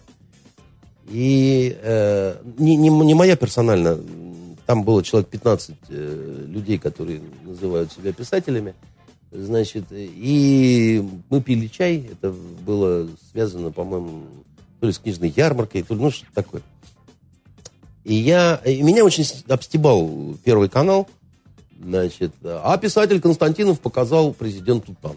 C: И не моя персонально, там было человек 15 людей, которые называют себя писателями. Значит, и мы пили чай. Это было связано, по-моему, то ли с книжной ярмаркой, то ли, что-то такое. И меня очень обстебал Первый канал, значит, а писатель Константинов показал президенту танк.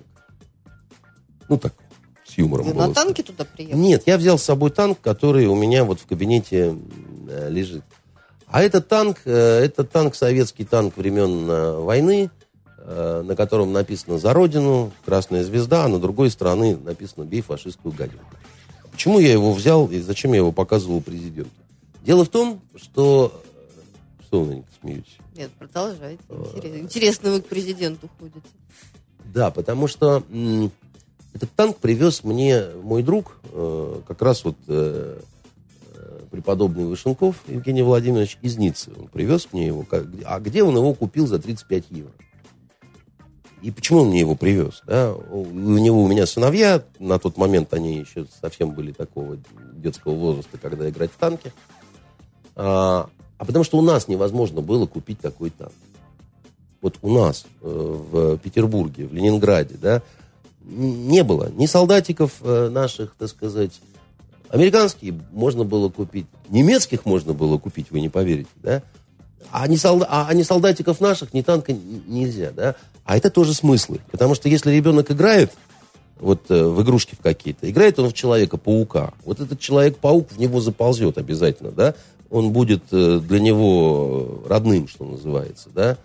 C: Так, с юмором.
B: Вы
C: было.
B: На танке туда приехали?
C: Нет, я взял с собой танк, который у меня вот в кабинете лежит. А этот танк, советский танк времен войны, на котором написано «За Родину», «Красная звезда», а на другой стороне написано «Бей фашистскую гадину». Почему я его взял и зачем я его показывал президенту? Дело в том, что... Что вы на них смеетесь?
B: Нет, продолжайте. Интересно, вы к президенту ходите.
C: Да, потому что этот танк привез мне мой друг, как раз вот преподобный Вышенков Евгений Владимирович из Ниццы. Он привез мне его. А где он его купил за 35 евро? И почему он мне его привез? Да? У меня сыновья, на тот момент они еще совсем были такого детского возраста, когда играть в танки. А потому что у нас невозможно было купить такой танк. Вот у нас в Петербурге, в Ленинграде, да, не было ни солдатиков наших, так сказать. Американские можно было купить, немецких можно было купить, вы не поверите, да. А ни солдатиков наших, ни танка нельзя, да. А это тоже смыслы. Потому что если ребенок играет вот в игрушки в какие-то, играет он в Человека-паука. Вот этот Человек-паук в него заползет обязательно, да. Он будет для него родным, что называется, да.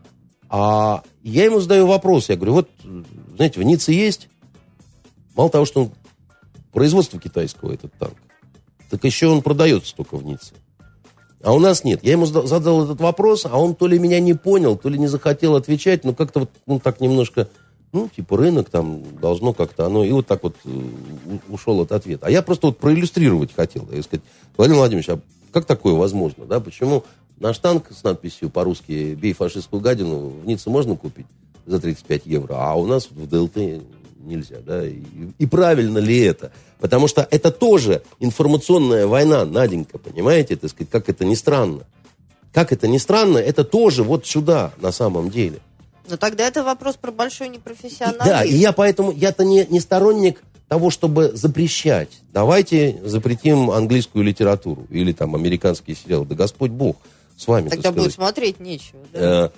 C: А я ему задаю вопрос, я говорю, вот, знаете, в Ницце есть, мало того, что он производство китайского, этот танк, так еще он продается только в Ницце. А у нас нет. Я ему задал этот вопрос, а он то ли меня не понял, то ли не захотел отвечать, но как-то вот, так немножко, типа рынок там должно как-то оно, и вот так вот ушел от ответа. А я просто вот проиллюстрировать хотел, я сказать, Владимир Владимирович, а как такое возможно, да? Почему наш танк с надписью по-русски «Бей фашистскую гадину» в Ницце можно купить за 35 евро, а у нас в ДЛТ нельзя, да? И правильно ли это? Потому что это тоже информационная война, Наденька, понимаете? Так сказать, как это ни странно. Как это ни странно, это тоже вот сюда на самом деле.
B: Но тогда это вопрос про большой непрофессионализм.
C: Да, и я-то не сторонник того, чтобы запрещать. Давайте запретим английскую литературу или там американские сериалы. Да Господь Бог с вами.
B: Тогда будет смотреть нечего, да?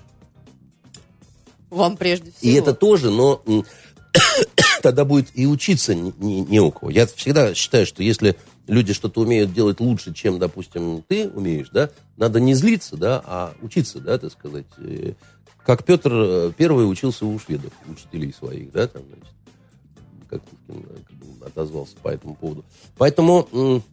B: Вам прежде всего.
C: И это тоже, но тогда будет и учиться не у кого. Я всегда считаю, что если люди что-то умеют делать лучше, чем, допустим, ты умеешь, да, надо не злиться, да, а учиться, да, так сказать. Как Петр Первый учился у шведов, учителей своих, да, там, значит, как Пушкин отозвался по этому поводу. Поэтому,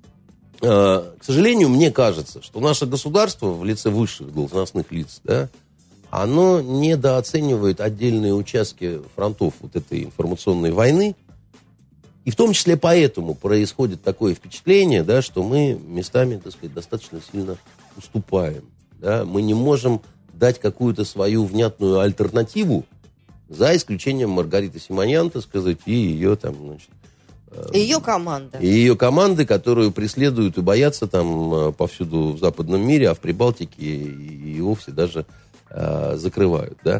C: к сожалению, мне кажется, что наше государство в лице высших должностных лиц, да, оно недооценивает отдельные участки фронтов вот этой информационной войны. И в том числе поэтому происходит такое впечатление, да, что мы местами, так сказать, достаточно сильно уступаем. Да? Мы не можем дать какую-то свою внятную альтернативу, за исключением Маргариты Симоньян, так сказать, и ее там, значит...
B: И ее команда.
C: И ее команды, которую преследуют и боятся там повсюду в западном мире, а в Прибалтике и вовсе даже закрывают, да.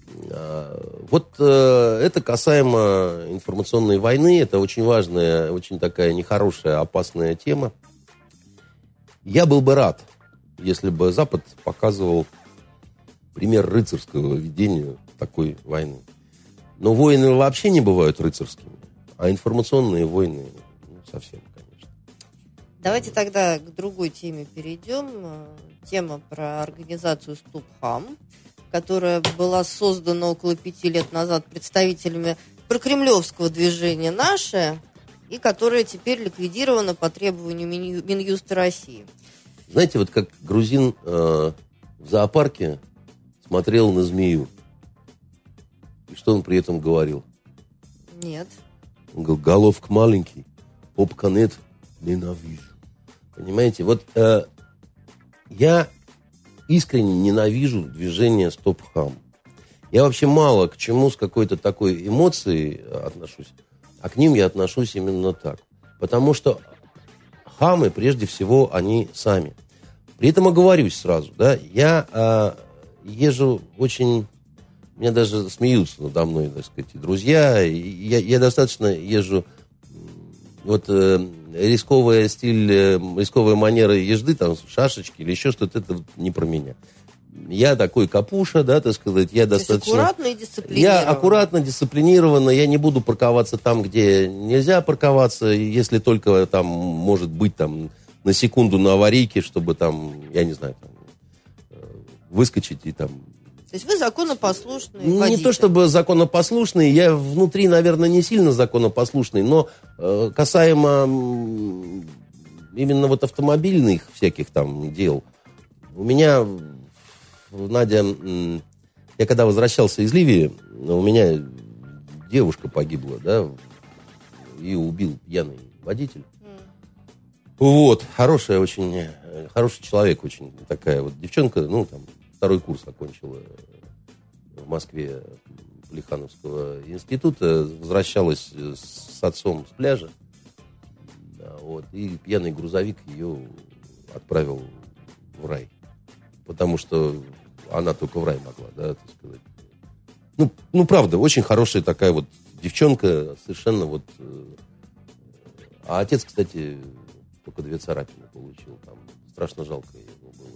C: Вот это касаемо информационной войны, это очень важная, очень такая нехорошая, опасная тема. Я был бы рад, если бы Запад показывал пример рыцарского ведения такой войны. Но войны вообще не бывают рыцарскими, а информационные войны совсем, конечно.
B: Давайте тогда к другой теме перейдем. Тема про организацию «Стоп-хам», которая была создана около 5 лет назад представителями прокремлевского движения «Наше», и которая теперь ликвидирована по требованию Минюста России.
C: Знаете, вот как грузин в зоопарке смотрел на змею. И что он при этом говорил?
B: Нет.
C: Он говорил, головка маленький, попка нет, ненавижу. Понимаете, вот я искренне ненавижу движение «Стоп-хам». Я вообще мало к чему с какой-то такой эмоцией отношусь, а к ним я отношусь именно так. Потому что хамы, прежде всего, они сами. При этом оговорюсь сразу, да, я езжу очень... Меня даже смеются надо мной, так сказать, друзья. Я достаточно езжу... Вот рисковая манера езды, там, шашечки или еще что-то, это не про меня. Я такой капуша, да, так сказать, я достаточно...
B: аккуратно и дисциплинированно.
C: Я аккуратно, дисциплинированно, я не буду парковаться там, где нельзя парковаться, если только там, может быть, там, на секунду на аварийке, чтобы там, я не знаю, там, выскочить и там...
B: То есть вы законопослушный
C: Не
B: водитель?
C: то чтобы законопослушный, я внутри, наверное, не сильно законопослушный, но касаемо именно вот автомобильных всяких там дел, у меня, Надя, я когда возвращался из Ливии, у меня девушка погибла, да, и убил пьяный водитель. Вот, хороший человек, очень такая вот девчонка, ну, там, 2-й курс окончила в Москве Плехановского института, возвращалась с отцом с пляжа, да, вот, и пьяный грузовик ее отправил в рай, потому что она только в рай могла, да, так сказать. Ну, правда, очень хорошая такая вот девчонка, совершенно вот... А отец, кстати, только 2 царапины получил, там страшно жалко его было.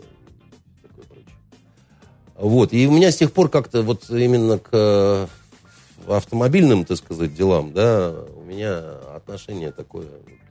C: Вот, и у меня с тех пор как-то вот именно к автомобильным, так сказать, делам, да, у меня отношение такое,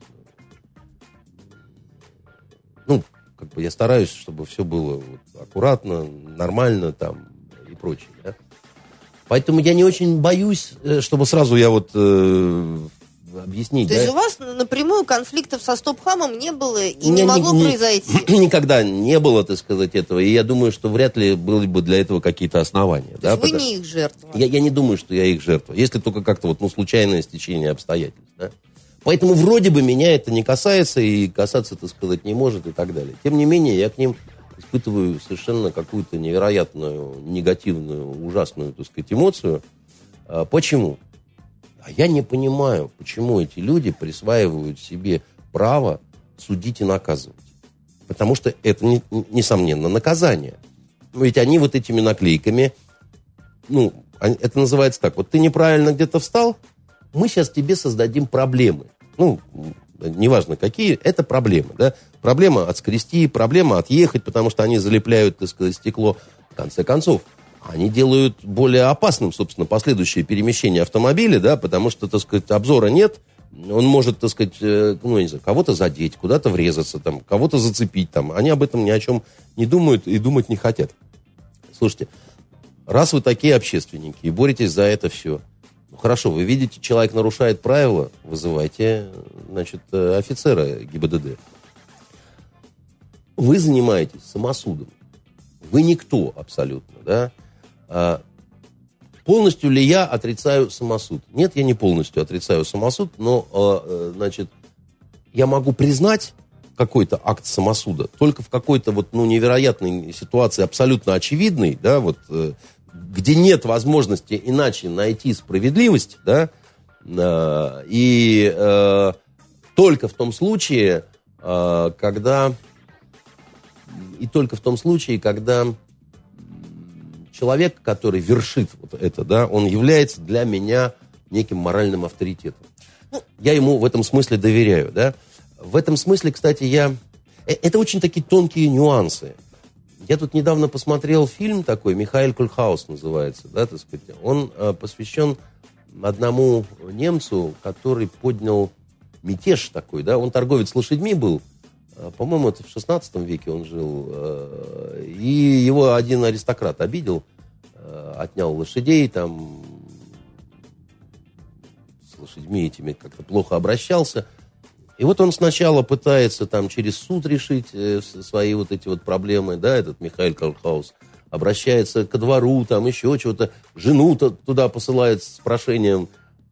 C: ну, как бы я стараюсь, чтобы все было вот аккуратно, нормально там и прочее, да. Поэтому я не очень боюсь, чтобы сразу я вот объяснить.
B: То есть у вас напрямую конфликтов со «Стоп-хамом» не было и не могло произойти?
C: Никогда не было, так сказать, этого. И я думаю, что вряд ли были бы для этого какие-то основания.
B: То есть вы не их жертва?
C: Я не думаю, что я их жертва. Если только как-то вот, случайное стечение обстоятельств. Да? Поэтому вроде бы меня это не касается и касаться, так сказать, не может и так далее. Тем не менее, я к ним испытываю совершенно какую-то невероятную, негативную, ужасную, так сказать, эмоцию. Почему? А я не понимаю, почему эти люди присваивают себе право судить и наказывать. Потому что это, несомненно, наказание. Ведь они вот этими наклейками, ну, это называется так, вот ты неправильно где-то встал, мы сейчас тебе создадим проблемы. Ну, неважно какие, это проблемы, да. Проблема отскрести, проблема отъехать, потому что они залепляют, так сказать, стекло. В конце концов, они делают более опасным, собственно, последующее перемещение автомобиля, да, потому что, так сказать, обзора нет, он может, так сказать, ну, не знаю, кого-то задеть, куда-то врезаться, там, кого-то зацепить, там. Они об этом ни о чем не думают и думать не хотят. Слушайте, раз вы такие общественники и боретесь за это все, ну, хорошо, вы видите, человек нарушает правила, вызывайте, значит, офицера ГИБДД. Вы занимаетесь самосудом. Вы никто абсолютно, да? Полностью ли я отрицаю самосуд? Нет, я не полностью отрицаю самосуд, но, значит, я могу признать какой-то акт самосуда только в какой-то вот, ну, невероятной ситуации, абсолютно очевидной, да, вот, где нет возможности иначе найти справедливость, да, и только в том случае, когда человек, который вершит вот это, да, он является для меня неким моральным авторитетом. Я ему в этом смысле доверяю, да. В этом смысле, кстати, это очень такие тонкие нюансы. Я тут недавно посмотрел фильм такой, «Михаэль Кольхаус» называется, да, так сказать. Он посвящен одному немцу, который поднял мятеж такой, да. Он торговец лошадьми был, По-моему, это в 16 веке он жил. И его один аристократ обидел, отнял лошадей, там с лошадьми этими как-то плохо обращался. И вот он сначала пытается там через суд решить свои вот эти вот проблемы, да, этот Михаил Кольхаус, обращается ко двору, там еще чего-то, жену туда посылает с прошением.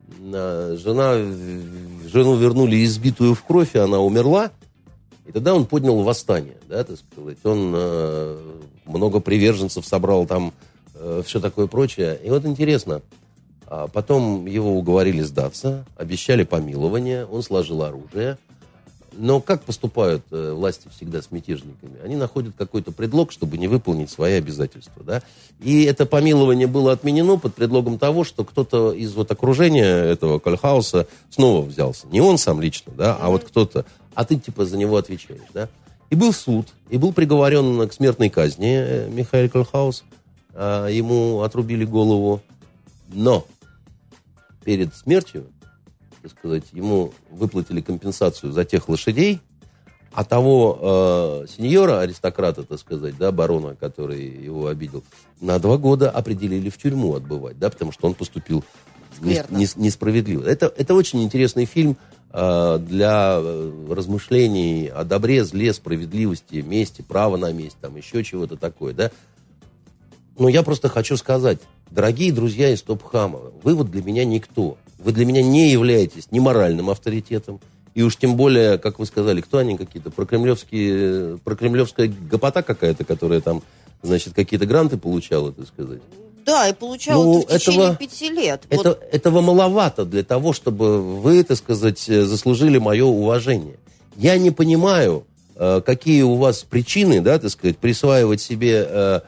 C: Жену вернули избитую в кровь, и она умерла. И тогда он поднял восстание, да, так сказать. Он много приверженцев собрал там, все такое прочее. И вот интересно, потом его уговорили сдаться, обещали помилование, он сложил оружие. Но как поступают власти всегда с мятежниками? Они находят какой-то предлог, чтобы не выполнить свои обязательства, да? И это помилование было отменено под предлогом того, что кто-то из вот окружения этого Кольхауса снова взялся. Не он сам лично, да, а вот кто-то. А ты типа за него отвечаешь, да? И был суд, и был приговорен к смертной казни Михаил Кольхаус. Ему отрубили голову. Но перед смертью, так сказать, ему выплатили компенсацию за тех лошадей, а того сеньора, аристократа, так сказать, да, барона, который его обидел, на 2 года определили в тюрьму отбывать, да, потому что он поступил несправедливо. Это очень интересный фильм для размышлений о добре, зле, справедливости, мести, право на месть, там еще чего-то такое, да. Но я просто хочу сказать, дорогие друзья из Стопхама, вы вот для меня никто. Вы для меня не являетесь ни моральным авторитетом, и уж тем более, как вы сказали, кто они какие-то, прокремлевская гопота какая-то, которая там, значит, какие-то гранты получала, так сказать.
B: Да, и получала в течение 5 лет.
C: Этого маловато для того, чтобы вы, так сказать, заслужили мое уважение. Я не понимаю, какие у вас причины, да, так сказать, присваивать себе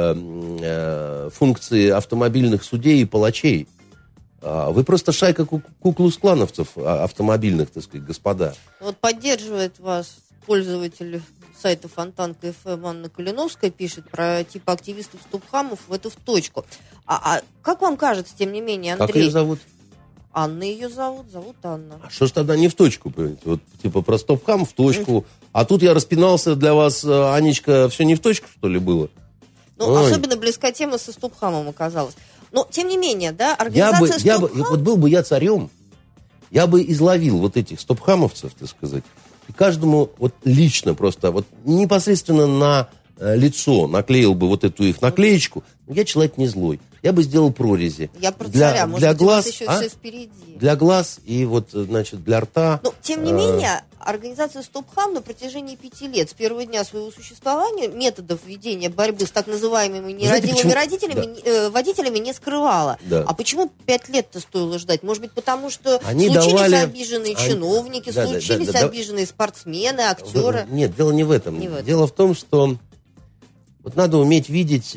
C: функции автомобильных судей и палачей. Вы просто шайка куклус-клановцев автомобильных, так сказать, господа.
B: Вот поддерживает вас пользователь сайта Фонтанка.ФМ Анна Калиновская, пишет про типа активистов Стопхамов в эту в точку. А как вам кажется, тем не менее, Андрей...
C: Как ее зовут?
B: Анна ее зовут Анна.
C: А что ж тогда не в точку, понимаете? Вот типа про Стопхам в точку. А тут я распинался для вас, Анечка, все не в точку, что ли, было?
B: Ну, особенно близка тема со Стопхамом оказалась. Но, тем не менее, да, организация Стопхам...
C: Вот был бы я царем, я бы изловил вот этих стопхамовцев, так сказать, и каждому вот лично просто, вот непосредственно на лицо наклеил бы вот эту их наклеечку. Я человек не злой. Я бы сделал прорези.
B: Я про царя, может быть, глаз, у вас еще все впереди.
C: Для глаз и вот, значит, для рта.
B: Но, тем не менее, организация Стопхам на протяжении 5 лет, с первого дня своего существования, методов ведения борьбы с так называемыми нерадивыми водителями не скрывала. Да. А почему 5 лет-то стоило ждать? Может быть, потому что случились обиженные чиновники, случились обиженные спортсмены, актеры?
C: Нет, дело не в этом. Дело в том, что вот надо уметь видеть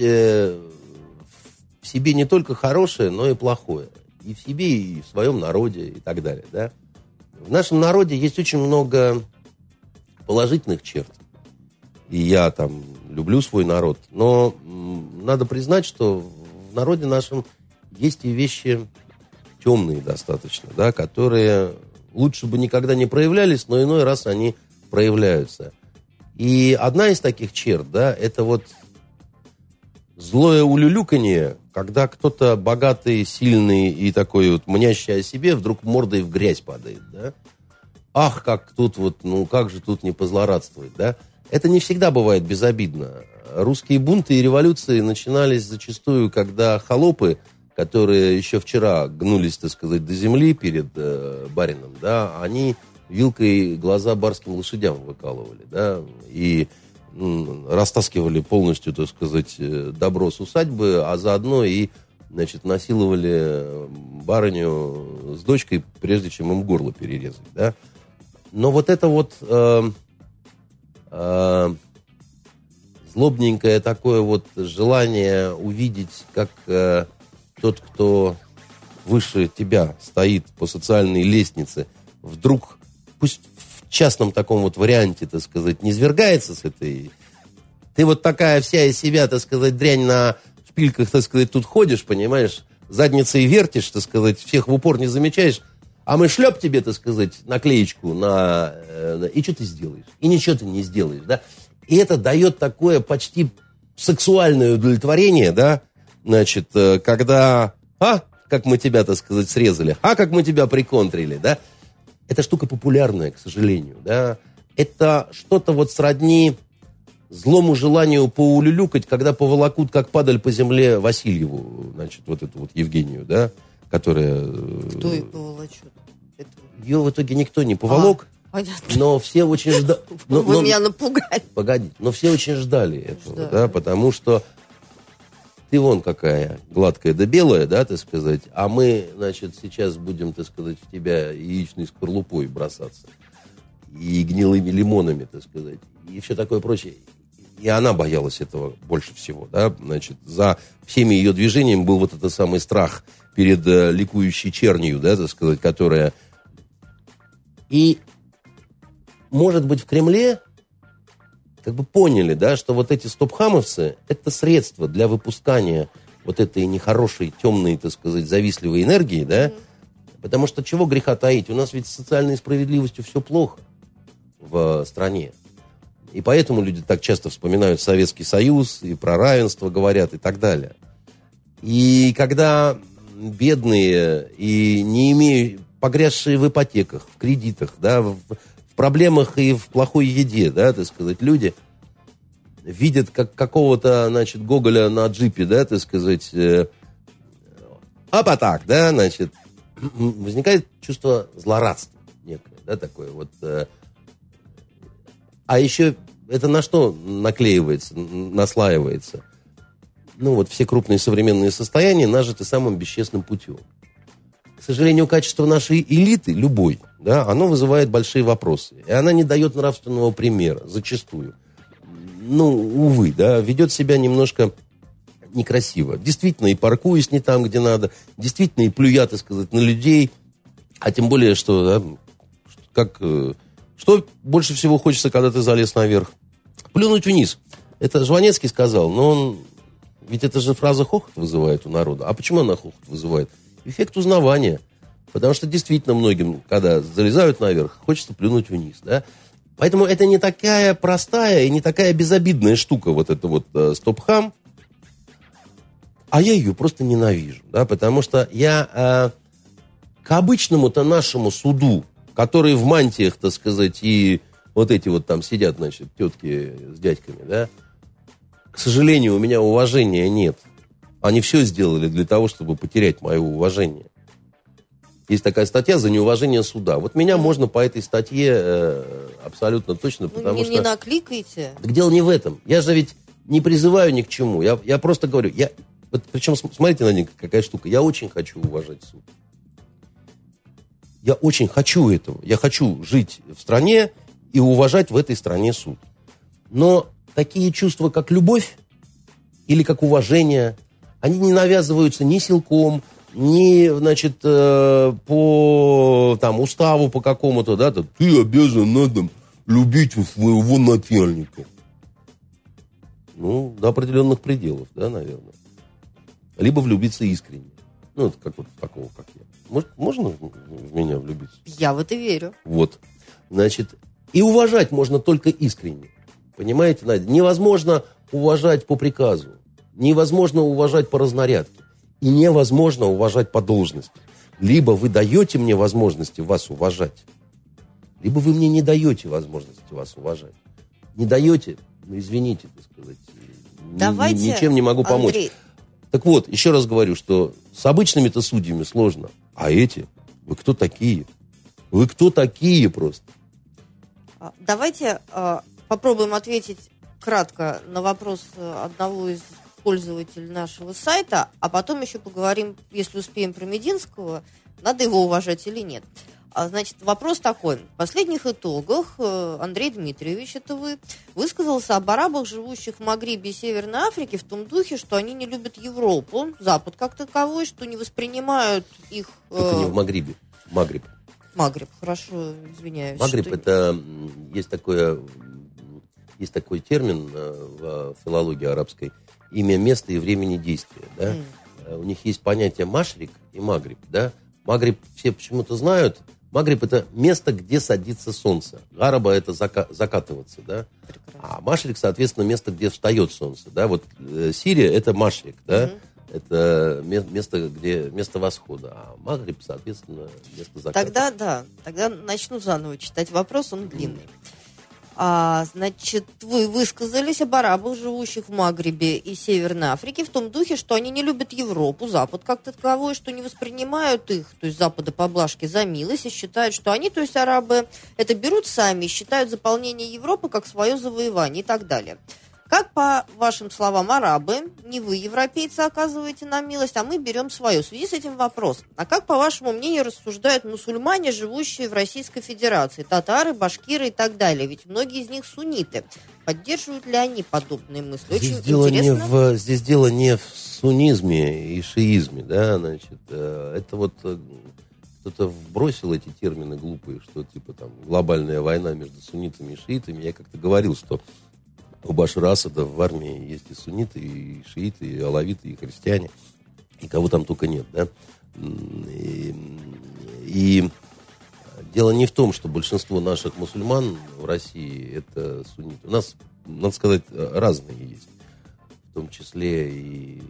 C: в себе не только хорошее, но и плохое. И в себе, и в своем народе, и так далее. Да? В нашем народе есть очень много положительных черт. И я там люблю свой народ. Но надо признать, что в народе нашем есть и вещи темные достаточно, да, которые лучше бы никогда не проявлялись, но иной раз они проявляются. И одна из таких черт, да, это вот злое улюлюканье, когда кто-то богатый, сильный и такой вот мнящий о себе вдруг мордой в грязь падает, да? Ах, как тут вот, ну как же тут не позлорадствовать, да? Это не всегда бывает безобидно. Русские бунты и революции начинались зачастую, когда холопы, которые еще вчера гнулись, так сказать, до земли перед барином, да, они вилкой глаза барским лошадям выкалывали, да, и растаскивали полностью, так сказать, добро с усадьбы, а заодно и, значит, насиловали барыню с дочкой, прежде чем им горло перерезать, да. Но вот это вот злобненькое такое вот желание увидеть, как тот, кто выше тебя стоит по социальной лестнице, вдруг, пусть в частном таком вот варианте, так сказать, не свергается с этой... Ты вот такая вся из себя, так сказать, дрянь на шпильках, так сказать, тут ходишь, понимаешь, задницей вертишь, так сказать, всех в упор не замечаешь, А мы шлеп тебе, так сказать, наклеечку и что ты сделаешь? И ничего ты не сделаешь, да? И это дает такое почти сексуальное удовлетворение, да? Значит, когда, как мы тебя, так сказать, срезали, как мы тебя приконтрили, да? Эта штука популярная, к сожалению, да? Это что-то вот сродни злому желанию поулюлюкать, когда поволокут, как падаль по земле, Васильеву, значит, вот эту вот Евгению, да? Которая...
B: Кто ее поволочет?
C: Ее в итоге никто не поволок.
B: Понятно.
C: Но все очень ждали.
B: Вы меня напугали.
C: Погоди, но все очень ждали этого, да, потому что ты вон какая гладкая да белая, да, так сказать, а мы, значит, сейчас будем, так сказать, в тебя яичной скорлупой бросаться и гнилыми лимонами, так сказать, и все такое прочее. И она боялась этого больше всего, да, значит, за всеми ее движениями был вот этот самый страх перед ликующей чернью, да, так сказать, которая... И может быть, в Кремле как бы поняли, да, что вот эти стопхамовцы – это средство для выпускания вот этой нехорошей, темной, так сказать, завистливой энергии, да, потому что чего греха таить? У нас ведь с социальной справедливостью все плохо в стране. И поэтому люди так часто вспоминают Советский Союз, и про равенство говорят, и так далее. И когда бедные и не имеют, погрязшие в ипотеках, в кредитах, да, в проблемах и в плохой еде, да, так сказать, люди видят как какого-то, значит, Гоголя на джипе, да, так сказать, так, да, значит, возникает чувство злорадства некое, да, такое вот. А еще это на что наклеивается, наслаивается? Ну, вот все крупные современные состояния нажиты самым бесчестным путем. К сожалению, качество нашей элиты, любой, да, оно вызывает большие вопросы. И она не дает нравственного примера, зачастую. Ну, увы, да, ведет себя немножко некрасиво. Действительно, и паркуясь не там, где надо, действительно, и плюя, так сказать, на людей. А тем более, что, да, что больше всего хочется, когда ты залез наверх? Плюнуть вниз. Это Жванецкий сказал, но он... Ведь это же фраза хохот вызывает у народа. А почему она хохот вызывает? Эффект узнавания. Потому что действительно многим, когда залезают наверх, хочется плюнуть вниз, да. Поэтому это не такая простая и не такая безобидная штука, вот эта вот стопхам. А я ее просто ненавижу, да, потому что я к обычному-то нашему суду, который в мантиях, так сказать, и вот эти вот там сидят, значит, тетки с дядьками, да, к сожалению, у меня уважения нет. Они все сделали для того, чтобы потерять мое уважение. Есть такая статья за неуважение суда. Вот меня можно по этой статье абсолютно точно, потому что...
B: Не накликайте.
C: Так дело не в этом. Я же ведь не призываю ни к чему. Я просто говорю... Вот, причем, смотрите, Наденька, какая штука. Я очень хочу уважать суд. Я очень хочу этого. Я хочу жить в стране и уважать в этой стране суд. Но такие чувства, как любовь или как уважение, они не навязываются ни силком, ни, значит, по там, уставу по какому-то, да, ты обязан надо любить своего начальника. Ну, до определенных пределов, да, наверное. Либо влюбиться искренне. Ну, это как вот такого, как я. Можно в меня влюбиться?
B: Я в это верю.
C: Вот. Значит, и уважать можно только искренне. Понимаете, Надя? Невозможно уважать по приказу. Невозможно уважать по разнарядке. И невозможно уважать по должности. Либо вы даете мне возможности вас уважать, либо вы мне не даете возможности вас уважать. Не даете, ну, извините, так сказать.
B: Давайте,
C: ничем не могу помочь.
B: Андрей.
C: Так вот, еще раз говорю, что с обычными-то судьями сложно. А эти? Вы кто такие? Вы кто такие просто?
B: Давайте попробуем ответить кратко на вопрос одного из пользователей нашего сайта, а потом еще поговорим, если успеем, про Мединского, надо его уважать или нет. Значит, вопрос такой. В последних итогах Андрей Дмитриевич, это вы, высказался об арабах, живущих в Магрибе и Северной Африке, в том духе, что они не любят Европу, Запад как таковой, что не воспринимают их...
C: Только не в Магрибе. Магриб.
B: Магриб, хорошо, извиняюсь.
C: Магриб, это... Есть такой термин в филологии арабской. Имя места и времени действия. Да? У них есть понятие машрик и магриб. Да? Магриб все почему-то знают. Магриб — это место, где садится солнце. Гараба — это закатываться, да. А Машрик, соответственно, место, где встает солнце, да. Вот Сирия — это Машрик, да. Это место восхода. А Магриб, соответственно, место заката.
B: Тогда начну заново читать вопрос, он длинный. Значит, вы высказались об арабах, живущих в Магрибе и Северной Африке, в том духе, что они не любят Европу, Запад как таковой, что не воспринимают их, то есть Запада поблажки, за милость, и считают, что они, то есть арабы, это берут сами, считают заполнение Европы как свое завоевание и так далее. Как, по вашим словам, арабы, не вы, европейцы, оказываете нам милость, а мы берем свое. В связи с этим вопрос. А как, по вашему мнению, рассуждают мусульмане, живущие в Российской Федерации? Татары, башкиры и так далее. Ведь многие из них сунниты. Поддерживают ли они подобные мысли? Очень интересно.
C: Здесь дело не в суннизме и шиизме. Да? Значит, это вот кто-то вбросил эти термины глупые, что типа там глобальная война между суннитами и шиитами. Я как-то говорил, что у Башара Асада в армии есть и сунниты, и шииты, и алавиты, и христиане, и кого там только нет, да. И дело не в том, что большинство наших мусульман в России это сунниты. У нас, надо сказать, разные есть, в том числе и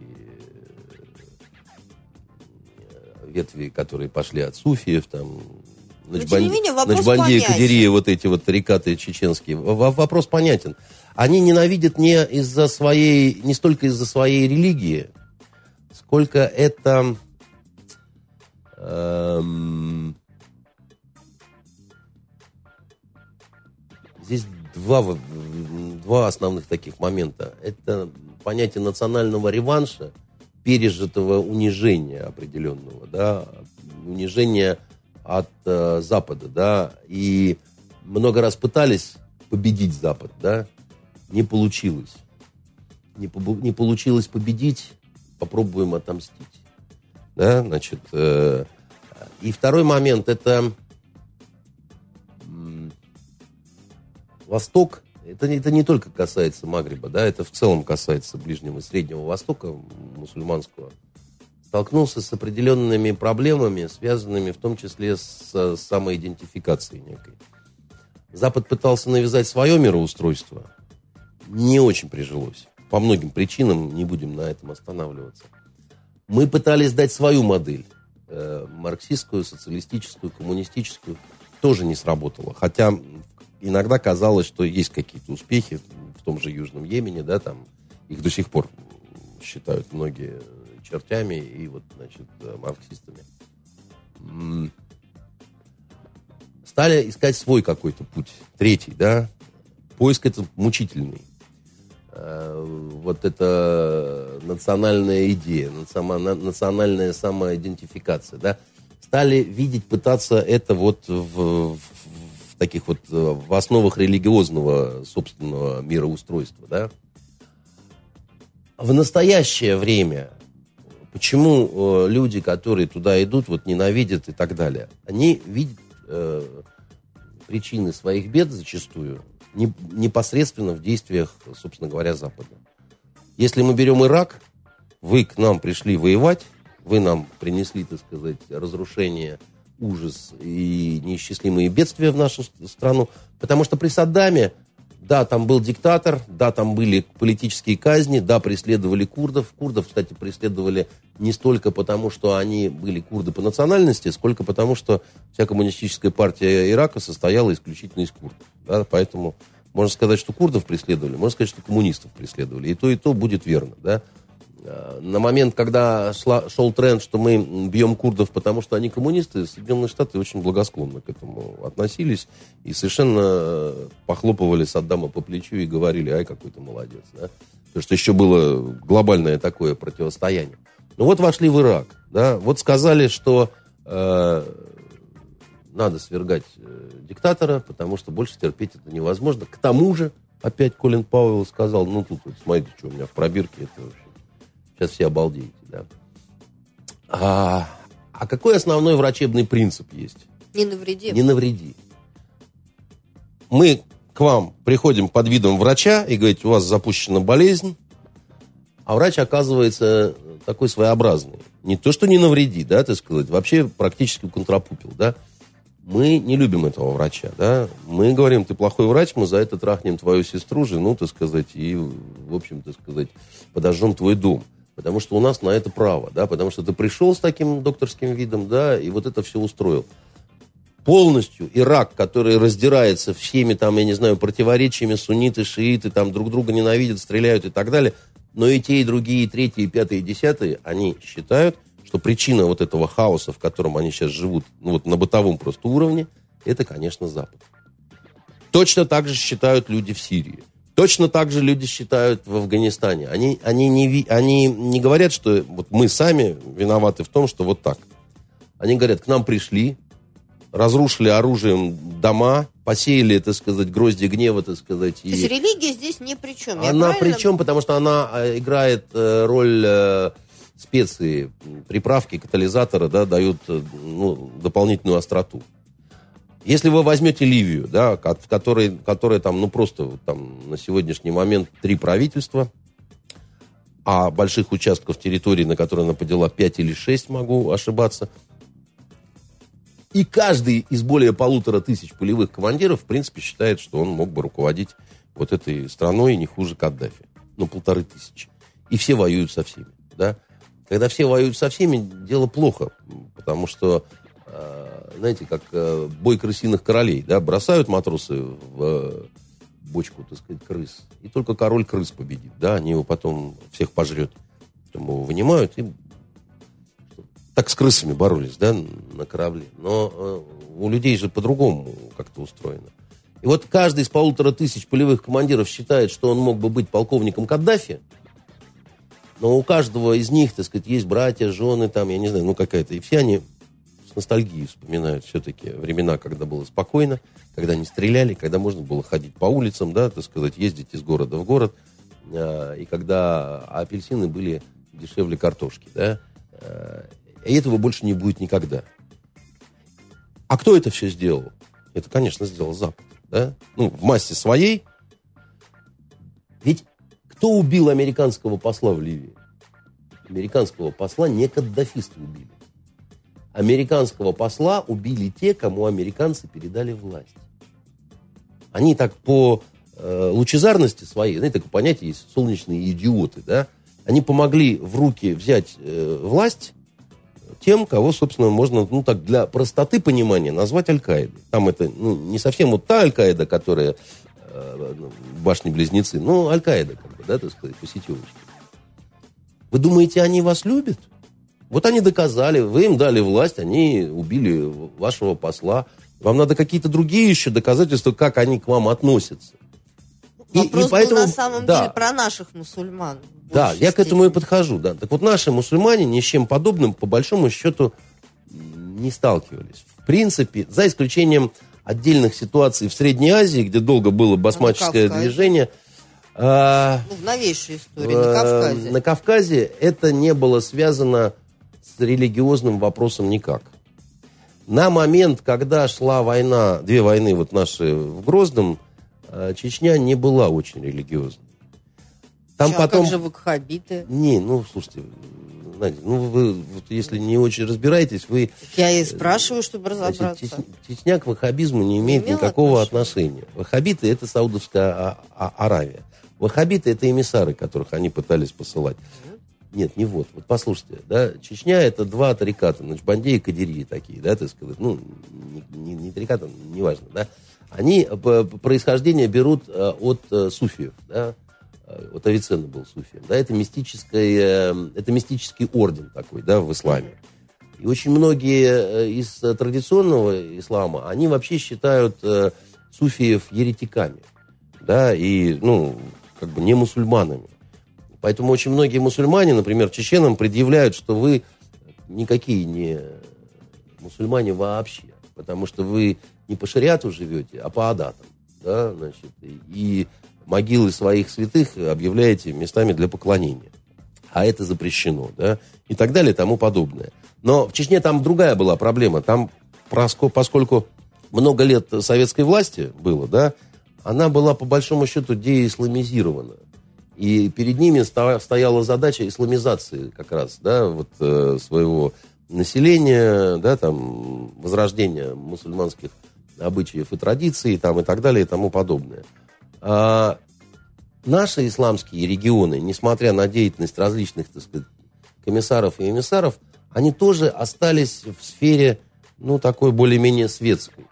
C: ветви, которые пошли от суфиев, там, Начбанди, Кадирия, вот эти вот тарикаты чеченские. Вопрос понятен. Они ненавидят не столько из-за своей религии, сколько это здесь два основных таких момента. Это понятие национального реванша, пережитого унижения определенного, да, унижения от Запада, да, и много раз пытались победить Запад, да, не получилось. Не получилось победить, попробуем отомстить, да, значит, и второй момент, это Восток, это не только касается Магриба, да, это в целом касается Ближнего и Среднего Востока мусульманского, столкнулся с определенными проблемами, связанными в том числе с самоидентификацией некой. Запад пытался навязать свое мироустройство, не очень прижилось. По многим причинам, не будем на этом останавливаться. Мы пытались дать свою модель, марксистскую, социалистическую, коммунистическую, тоже не сработало. Хотя иногда казалось, что есть какие-то успехи в том же Южном Йемене, да, там их до сих пор считают многие чертями и вот, значит, марксистами. Стали искать свой какой-то путь, третий, да. Поиск этот мучительный. Вот это национальная идея, национальная самоидентификация, да. Стали видеть, пытаться это вот в таких вот в основах религиозного собственного мироустройства, да. В настоящее время почему люди, которые туда идут, вот ненавидят и так далее, они видят причины своих бед зачастую непосредственно в действиях, собственно говоря, Запада. Если мы берем Ирак, вы к нам пришли воевать, вы нам принесли, так сказать, разрушение, ужас и неисчислимые бедствия в нашу страну, потому что при Саддаме, да, там был диктатор, да, там были политические казни, да, преследовали курдов. Курдов, кстати, преследовали не столько потому, что они были курды по национальности, сколько потому, что вся коммунистическая партия Ирака состояла исключительно из курдов. Да, поэтому можно сказать, что курдов преследовали, можно сказать, что коммунистов преследовали. И то будет верно. Да. На момент, когда шел тренд, что мы бьем курдов, потому что они коммунисты, Соединенные Штаты очень благосклонно к этому относились и совершенно похлопывали Саддама по плечу и говорили: ай, какой ты молодец. Да? Потому что еще было глобальное такое противостояние. Ну вот вошли в Ирак. Да? Вот сказали, что надо свергать диктатора, потому что больше терпеть это невозможно. К тому же, опять Колин Пауэлл сказал: ну тут вот смотрите, что у меня в пробирке, это вообще... Сейчас все обалдеете, да. А какой основной врачебный принцип есть?
B: Не навреди.
C: Не навреди. Мы к вам приходим под видом врача и говорите: у вас запущена болезнь, а врач оказывается такой своеобразный. не то, что не навреди, да, так сказать, вообще практически контрапупил, да. Мы не любим этого врача, да. Мы говорим, ты плохой врач, мы за это трахнем твою сестру, жену, так сказать, и, в общем, так сказать, подожжем твой дом. Потому что у нас на это право, да, потому что ты пришел с таким докторским видом, да, и вот это все устроил. Полностью Ирак, который раздирается всеми там, я не знаю, противоречиями, сунниты, шииты, там друг друга ненавидят, стреляют и так далее, но и те, и другие, и третьи, и пятые, и десятые, они считают, что причина вот этого хаоса, в котором они сейчас живут, ну вот на бытовом просто уровне, это, конечно, Запад. Точно так же считают люди в Сирии. Точно так же люди считают в Афганистане. Они не говорят, что вот мы сами виноваты в том, что вот так. Они говорят, к нам пришли, разрушили оружием дома, посеяли, так сказать, грозди гнева, так сказать.
B: То есть религия здесь ни при чем.
C: Она при чем, потому что она играет роль специи, приправки, катализатора, да, дают дополнительную остроту. Если вы возьмете Ливию, да, в которой там, ну, просто там на сегодняшний момент 3 правительства, а больших участков территории, на которые она поделила 5 или 6, могу ошибаться, и каждый из более 1500 полевых командиров, в принципе, считает, что он мог бы руководить вот этой страной не хуже Каддафи. Ну, 1500. И все воюют со всеми, да. Когда все воюют со всеми, дело плохо, потому что, знаете, как бой крысиных королей, да, бросают матросы в бочку, так сказать, крыс, и только король крыс победит, да, они его потом всех пожрет. Потом его вынимают и так с крысами боролись, да, на корабле. Но у людей же по-другому как-то устроено. И вот каждый из 1500 полевых командиров считает, что он мог бы быть полковником Каддафи, но у каждого из них, так сказать, есть братья, жены, там, я не знаю, ну какая-то. И все они с ностальгией вспоминают все-таки времена, когда было спокойно, когда не стреляли, когда можно было ходить по улицам, да, так сказать, ездить из города в город, и когда апельсины были дешевле картошки, да. И этого больше не будет никогда. А кто это все сделал? Это, конечно, сделал Запад, да? Ну, в массе своей. Ведь кто убил американского посла в Ливии? Американского посла не каддафисты убили. Американского посла убили те, кому американцы передали власть. Они так по лучезарности своей, знаете, такое понятие есть, солнечные идиоты, да? Они помогли в руки взять власть тем, кого, собственно, можно, ну так, для простоты понимания назвать Аль-Каидой. Там это, ну, не совсем вот та Аль-Каида, которая башни-близнецы, но Аль-Каида, как бы, да, так сказать, по сетевочке. Вы думаете, они вас любят? Вот они доказали, вы им дали власть, они убили вашего посла. Вам надо какие-то другие еще доказательства, как они к вам относятся.
B: Вопрос был на самом деле про наших мусульман.
C: Да, я к этому и подхожу. Да. Так вот, наши мусульмане ни с чем подобным, по большому счету, не сталкивались. В принципе, за исключением отдельных ситуаций в Средней Азии, где долго было басмаческое движение.
B: В новейшей истории, на Кавказе.
C: На Кавказе это не было связано с религиозным вопросом никак. На момент, когда шла война, 2 войны вот наши в Грозном, Чечня не была очень религиозной. Там потом...
B: как же ваххабиты?
C: Не, ну, слушайте, Надя, ну, вы, вот, если не очень разбираетесь, вы...
B: Я и спрашиваю, чтобы разобраться.
C: Чечня к ваххабизму не имеет никакого отношения. Ваххабиты — это Саудовская Аравия. Ваххабиты — это эмиссары, которых они пытались посылать. Нет, не вот. Вот послушайте, да, Чечня — это 2 тариката, Начбанди и Кадирии такие, да, так сказать. Ну, не тариката, неважно, да. Они происхождение берут от суфиев, да. Вот Авиценна был суфием, да, это мистический орден такой, да, в исламе. И очень многие из традиционного ислама, они вообще считают суфиев еретиками, да, и, ну, как бы не мусульманами. Поэтому очень многие мусульмане, например, чеченам предъявляют, что вы никакие не мусульмане вообще, потому что вы не по шариату живете, а по адатам, да, значит, и могилы своих святых объявляете местами для поклонения. А это запрещено, да, и так далее, и тому подобное. Но в Чечне там другая была проблема. Там, поскольку много лет советской власти было, да, она была, по большому счету, деисламизирована. И перед ними стояла задача исламизации как раз, да, вот своего населения, да, там, возрождения мусульманских обычаев и традиций, там, и так далее, и тому подобное. А наши исламские регионы, несмотря на деятельность различных, так сказать, комиссаров и эмиссаров, они тоже остались в сфере, ну, такой более-менее светской.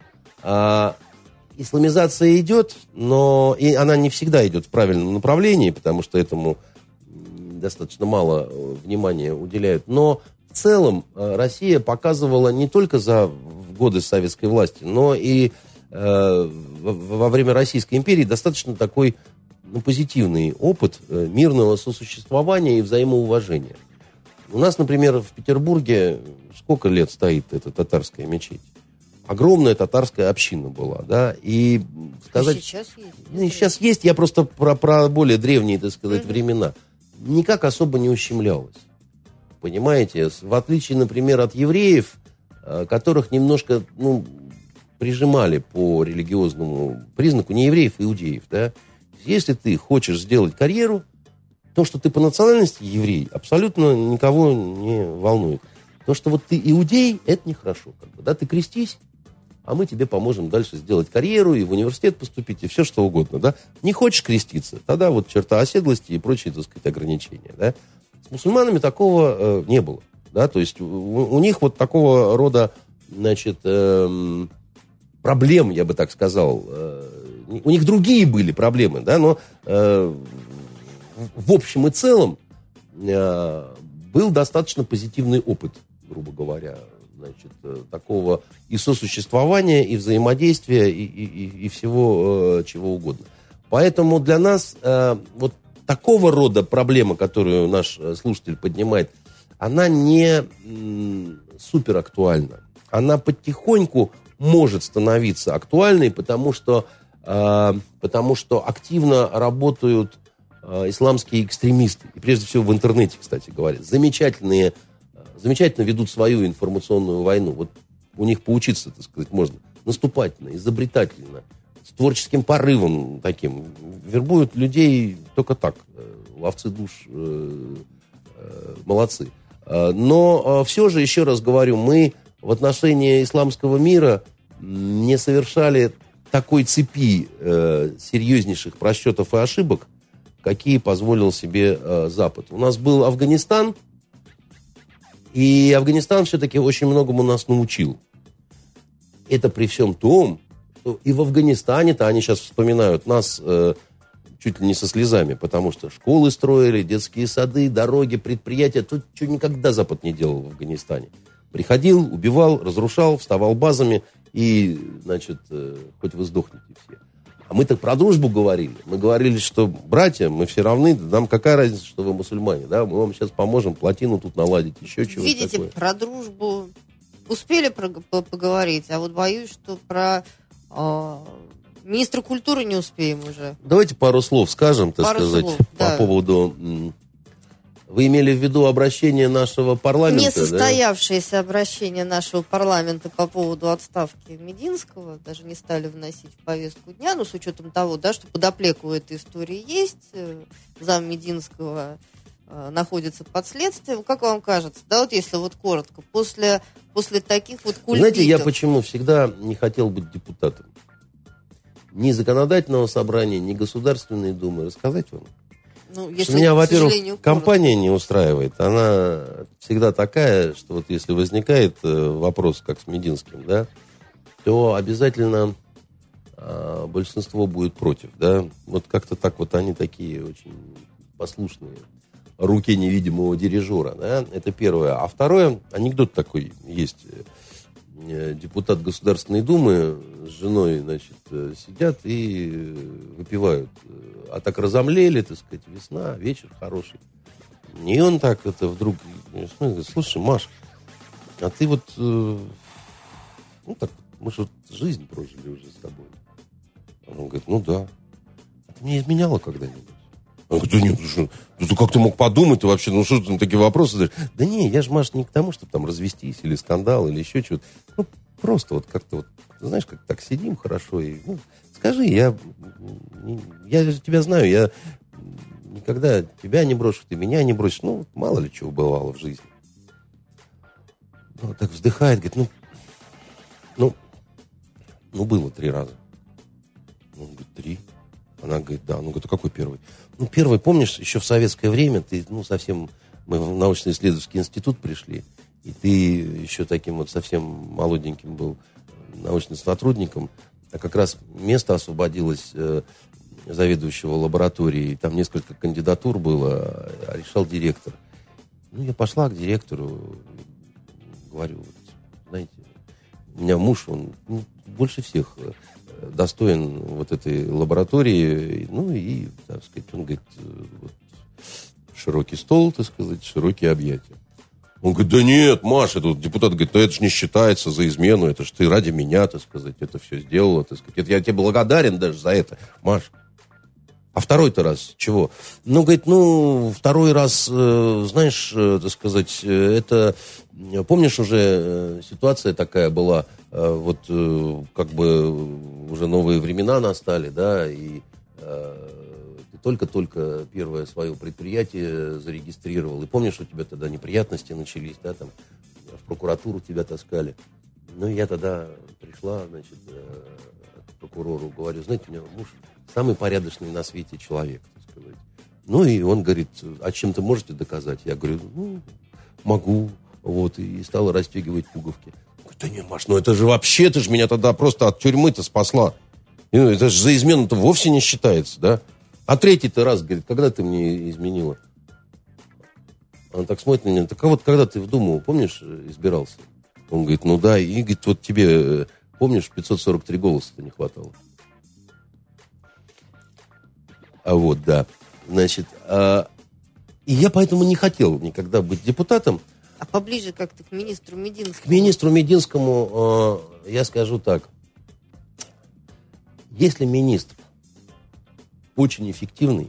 C: Исламизация идет, но и она не всегда идет в правильном направлении, потому что этому достаточно мало внимания уделяют. Но в целом Россия показывала не только за годы советской власти, но и во время Российской империи достаточно такой, ну, позитивный опыт мирного сосуществования и взаимоуважения. У нас, например, в Петербурге сколько лет стоит эта татарская мечеть? Огромная татарская община была, да, и сказать...
B: И сейчас есть.
C: Ну, и сейчас есть, я просто про более древние, так сказать, времена. Никак особо не ущемлялось. Понимаете? В отличие, например, от евреев, которых немножко, ну, прижимали по религиозному признаку, не евреев, а иудеев, да. Если ты хочешь сделать карьеру, то, что ты по национальности еврей, абсолютно никого не волнует. То, что вот ты иудей, это нехорошо. Как бы, да? Ты крестись, а мы тебе поможем дальше сделать карьеру и в университет поступить, и все что угодно. Да? Не хочешь креститься, тогда вот черта оседлости и прочие, так сказать, ограничения. Да? С мусульманами такого не было. Да? То есть у них вот такого рода, значит, проблем, я бы так сказал, у них другие были проблемы, да? Но в общем и целом был достаточно позитивный опыт, грубо говоря, значит, такого и сосуществования, и взаимодействия, и всего чего угодно. Поэтому для нас вот такого рода проблема, которую наш слушатель поднимает, она не супер актуальна. Она потихоньку может становиться актуальной, потому что активно работают исламские экстремисты. И прежде всего в интернете, кстати говоря. Замечательно ведут свою информационную войну. Вот у них поучиться, так сказать, можно. Наступательно, изобретательно, с творческим порывом таким. Вербуют людей только так. Ловцы душ молодцы. Но все же, еще раз говорю, мы в отношении исламского мира не совершали такой цепи серьезнейших просчетов и ошибок, какие позволил себе Запад. У нас был Афганистан, и Афганистан все-таки очень многому нас научил. Это при всем том, что и в Афганистане-то они сейчас вспоминают нас чуть ли не со слезами, потому что школы строили, детские сады, дороги, предприятия. Тут что никогда Запад не делал в Афганистане. Приходил, убивал, разрушал, вставал базами, и, значит, хоть вы сдохнете все. А мы так про дружбу говорили. Мы говорили, что, братья, мы все равны, нам какая разница, что вы мусульмане, да? Мы вам сейчас поможем плотину тут наладить, еще чего-то.
B: Видите,
C: такое.
B: Про дружбу успели поговорить, а вот боюсь, что про министра культуры не успеем уже.
C: Давайте пару слов скажем, так сказать, по поводу... Вы имели в виду обращение нашего парламента?
B: Несостоявшееся обращение нашего парламента по поводу отставки Мединского, даже не стали вносить в повестку дня, но с учетом того, да, что подоплека у этой истории есть, зам Мединского находится под следствием. Как вам кажется, да, вот если вот коротко, после таких вот кульбитов...
C: Знаете, я почему всегда не хотел быть депутатом? Ни законодательного собрания, ни Государственной Думы. Рассказать вам?
B: Ну, если,
C: меня, во-первых, компания не устраивает. Она всегда такая, что вот если возникает вопрос, как с Мединским, да, то обязательно большинство будет против, да. Вот как-то так вот они такие очень послушные, руки невидимого дирижера, да. Это первое. А второе, анекдот такой есть. Депутат Государственной Думы с женой, значит, сидят и выпивают. А так разомлели, так сказать, весна, вечер хороший. И он так это вдруг... Слушай, Маш, а ты вот... ну так, мы же вот жизнь прожили уже с тобой. Он говорит, ну да. Ты меня изменяла когда-нибудь? Он говорит, да нет, ты как ты мог подумать-то вообще? Ну что ты на такие вопросы задаешь? Да не, я же, Маш, не к тому, чтобы там развестись или скандал, или еще чего-то. Ну, просто вот как-то вот, знаешь, как так сидим хорошо и... Ну, скажи, я тебя знаю, я никогда тебя не брошу, ты меня не бросишь. Ну, мало ли чего бывало в жизни. Ну, так вздыхает, говорит, было 3 раза. Он говорит, 3? Она говорит, да. Он говорит, а какой первый? Ну, первый, помнишь, еще в советское время ты, совсем... Мы в научно-исследовательский институт пришли, и ты еще таким вот совсем молоденьким был научным сотрудником, а как раз место освободилось заведующего лабораторией, там несколько кандидатур было, а решал директор. Ну, я пошла к директору, говорю, знаете, у меня муж, он больше всех достоин вот этой лаборатории, и, так сказать, он говорит, вот, широкий стол, так сказать, широкие объятия. Он говорит, да нет, Маша, тут депутат говорит, да это же не считается за измену, это же ты ради меня, так сказать, это все сделала, так сказать. Я тебе благодарен даже за это, Маша. А второй-то раз чего? Говорит, второй раз, знаешь, так сказать, это, помнишь, уже ситуация такая была, вот как бы уже новые времена настали, да, и ты только-только первое свое предприятие зарегистрировал. И помнишь, у тебя тогда неприятности начались, да, там в прокуратуру тебя таскали. Я тогда пришла, значит, к прокурору, говорю, знаете, у меня муж самый порядочный на свете человек, так сказать. И он говорит, а чем-то можете доказать? Я говорю, могу. Вот, и стала расстегивать пуговки. Говорит, да не, Маш, это же вообще, ты же меня тогда просто от тюрьмы-то спасла. Это же за измену-то вовсе не считается, да? А третий-то раз, говорит, когда ты мне изменила? Она так смотрит на меня, так а вот когда ты в Думу, помнишь, избирался? Он говорит, да, и говорит, вот тебе, помнишь, 543 голоса-то не хватало. Да. Значит, и я поэтому не хотел никогда быть депутатом.
B: А поближе как-то к министру Мединскому?
C: К министру Мединскому я скажу так. Если министр очень эффективный,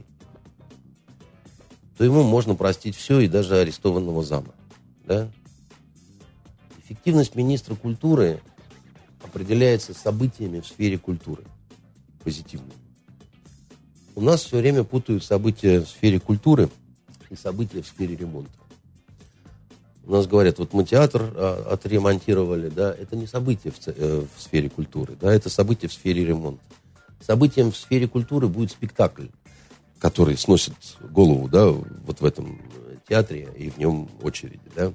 C: то ему можно простить все и даже арестованного зама. Да? Эффективность министра культуры определяется событиями в сфере культуры. Позитивными. У нас все время путают события в сфере культуры и события в сфере ремонта. У нас говорят, вот мы театр отремонтировали, да, это не событие в сфере культуры, да, это событие в сфере ремонта. Событием в сфере культуры будет спектакль, который сносит голову, да, вот в этом театре, и в нем очереди, да.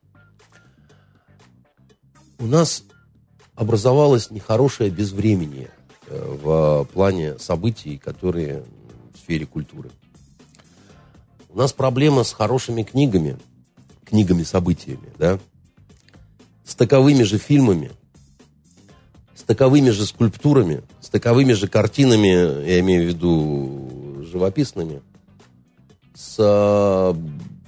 C: У нас образовалось нехорошее безвременье в плане событий, которые в сфере культуры. У нас проблема с хорошими книгами-событиями, да, с таковыми же фильмами, с таковыми же скульптурами, с таковыми же картинами, я имею в виду живописными, с,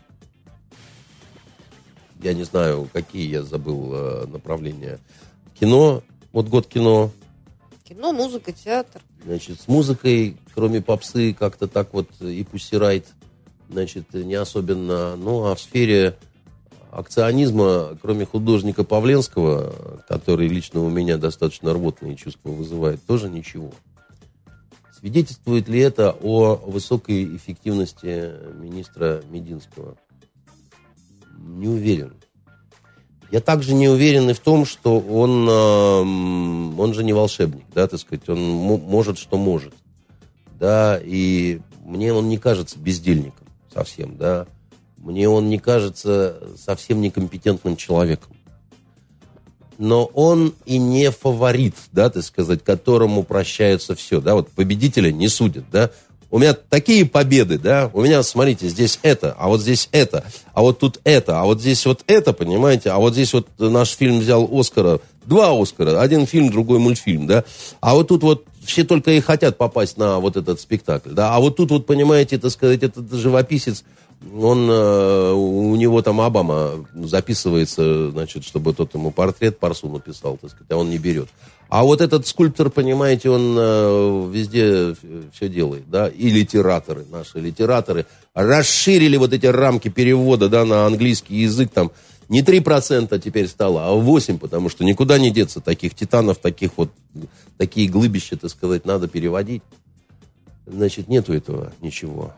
C: я не знаю, какие я забыл направления, кино, вот год кино.
B: Кино, музыка, театр.
C: Значит, с музыкой, кроме попсы, как-то так вот и Pussy Riot, значит, не особенно. А в сфере акционизма, кроме художника Павленского, который лично у меня достаточно рвотные чувства вызывает, тоже ничего. Свидетельствует ли это о высокой эффективности министра Мединского? Не уверен. Я также не уверен и в том, что он же не волшебник, да, так сказать, он может, что может, да, и мне он не кажется бездельником совсем, да, мне он не кажется совсем некомпетентным человеком, но он и не фаворит, да, так сказать, которому прощается все, да, вот победителя не судят, да. У меня такие победы, да, у меня, смотрите, здесь это, а вот здесь это, а вот тут это, а вот здесь вот это, понимаете, а вот здесь вот наш фильм взял Оскара, 2 Оскара, один фильм, другой мультфильм, да, а вот тут вот все только и хотят попасть на вот этот спектакль, да, а вот тут вот, понимаете, так сказать, этот живописец, он, у него там Обама записывается, значит, чтобы тот ему портрет Парсу написал, так сказать, а он не берет. А вот этот скульптор, понимаете, он везде все делает, да, и литераторы, наши литераторы расширили вот эти рамки перевода, да, на английский язык, там, не 3% теперь стало, а 8%, потому что никуда не деться таких титанов, таких вот, такие глыбища, так сказать, надо переводить. Значит, нету этого ничего.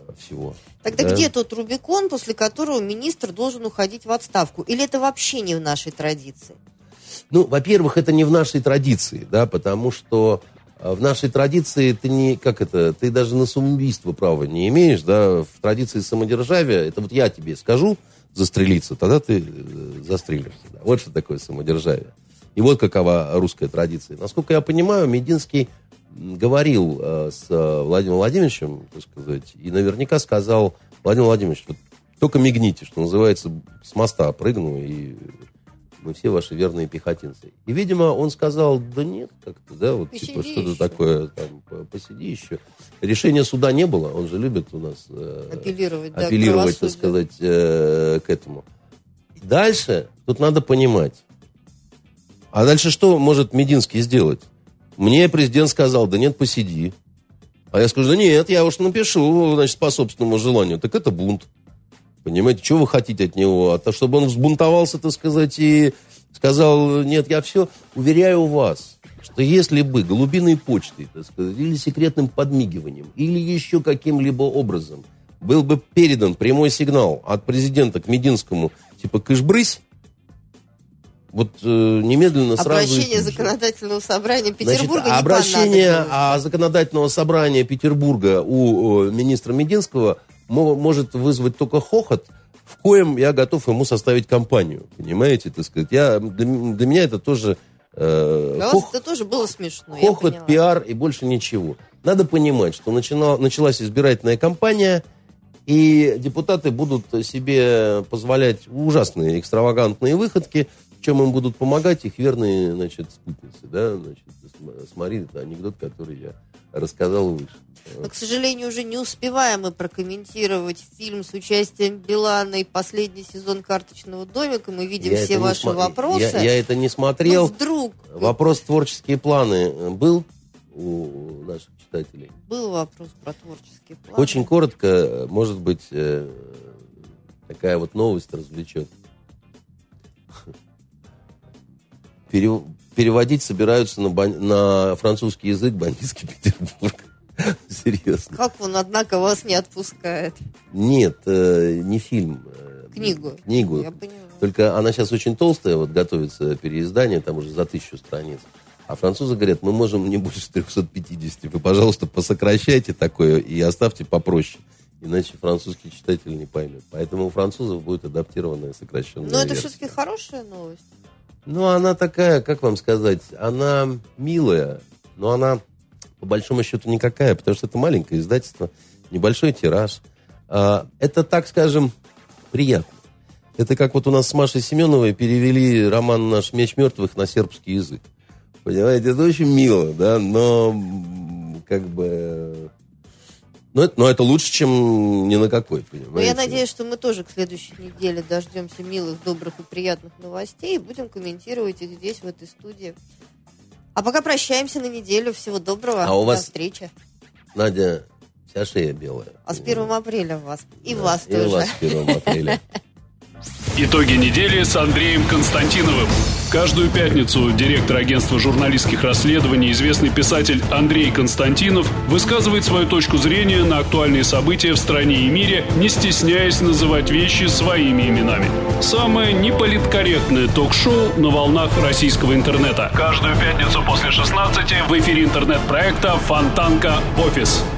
C: всего.
B: Тогда где тот Рубикон, после которого министр должен уходить в отставку? Или это вообще не в нашей традиции?
C: Ну, во-первых, это не в нашей традиции, да, потому что в нашей традиции ты даже на самоубийство права не имеешь, да, в традиции самодержавия, это вот я тебе скажу застрелиться, тогда ты застрелишься. Да. Вот что такое самодержавие. И вот какова русская традиция. Насколько я понимаю, Мединский говорил с Владимиром Владимировичем, так сказать, и наверняка сказал: Владимир Владимирович, вот только мигните, что называется, с моста прыгну, и мы все ваши верные пехотинцы. И, видимо, он сказал: да нет, как-то, да, вот
B: посиди
C: типа что-то
B: еще.
C: такое, там, посиди еще. Решения суда не было, он же любит у нас
B: Апеллировать,
C: так сказать, к этому. И дальше тут надо понимать. А дальше что может Мединский сделать? Мне президент сказал: да нет, посиди. А я скажу: да нет, я уж напишу, значит, по собственному желанию. Так это бунт. Понимаете, что вы хотите от него? А то, чтобы он взбунтовался, так сказать, и сказал: нет, я все. Уверяю вас, что если бы голубиной почтой, так сказать, или секретным подмигиванием, или еще каким-либо образом был бы передан прямой сигнал от президента к Мединскому, типа «кыш-брысь», вот немедленно сразу...
B: Обращение законодательного собрания Петербурга,
C: значит, обращение законодательного собрания Петербурга у министра Мединского может вызвать только хохот, в коем я готов ему составить компанию. Понимаете, так сказать. Для меня это тоже...
B: Для вас это тоже было смешно.
C: Хохот, пиар и больше ничего. Надо понимать, что началась избирательная кампания, и депутаты будут себе позволять ужасные экстравагантные выходки, в чем им будут помогать их верные, значит, спутницы. Да? Значит, смотри, это анекдот, который я рассказал выше.
B: Но, к сожалению, уже не успеваем мы прокомментировать фильм с участием Билана и последний сезон «Карточного домика». Мы видим все ваши вопросы.
C: Я это не смотрел.
B: Но вдруг...
C: Вопрос «Творческие планы» был у наших читателей?
B: Был вопрос про творческие планы.
C: Очень коротко, может быть, такая вот новость развлечет. Переводить собираются на французский язык «Бандитский Петербург». Серьезно.
B: Как он, однако, вас не отпускает?
C: Нет, не фильм.
B: Книгу.
C: Я понимаю. Только она сейчас очень толстая, вот готовится переиздание, там уже за 1000 страниц. А французы говорят: мы можем не больше 350. Вы, пожалуйста, посокращайте такое и оставьте попроще. Иначе французский читатель не поймет. Поэтому у французов будет адаптированная сокращенная версия.
B: Но это все-таки хорошая новость.
C: Ну, она такая, как вам сказать, она милая, но она по большому счету никакая, потому что это маленькое издательство, небольшой тираж. Это, так скажем, приятно. Это как вот у нас с Машей Семеновой перевели роман наш «Меч мертвых» на сербский язык. Понимаете, это очень мило, да, но как бы... Но это лучше, чем ни на какой, понимаете.
B: Но я надеюсь, что мы тоже к следующей неделе дождемся милых, добрых и приятных новостей и будем комментировать их здесь, в этой студии. А пока прощаемся на неделю. Всего доброго.
C: До
B: встречи.
C: Надя, вся шея белая.
B: А с 1 апреля вас. И
C: да,
B: вас
C: и
B: тоже.
C: И вас с 1 апреля.
A: Итоги недели с Андреем Константиновым. Каждую пятницу директор агентства журналистских расследований, известный писатель Андрей Константинов, высказывает свою точку зрения на актуальные события в стране и мире, не стесняясь называть вещи своими именами. Самое неполиткорректное ток-шоу на волнах российского интернета. Каждую пятницу после 16 в эфире интернет-проекта «Фонтанка. Офис».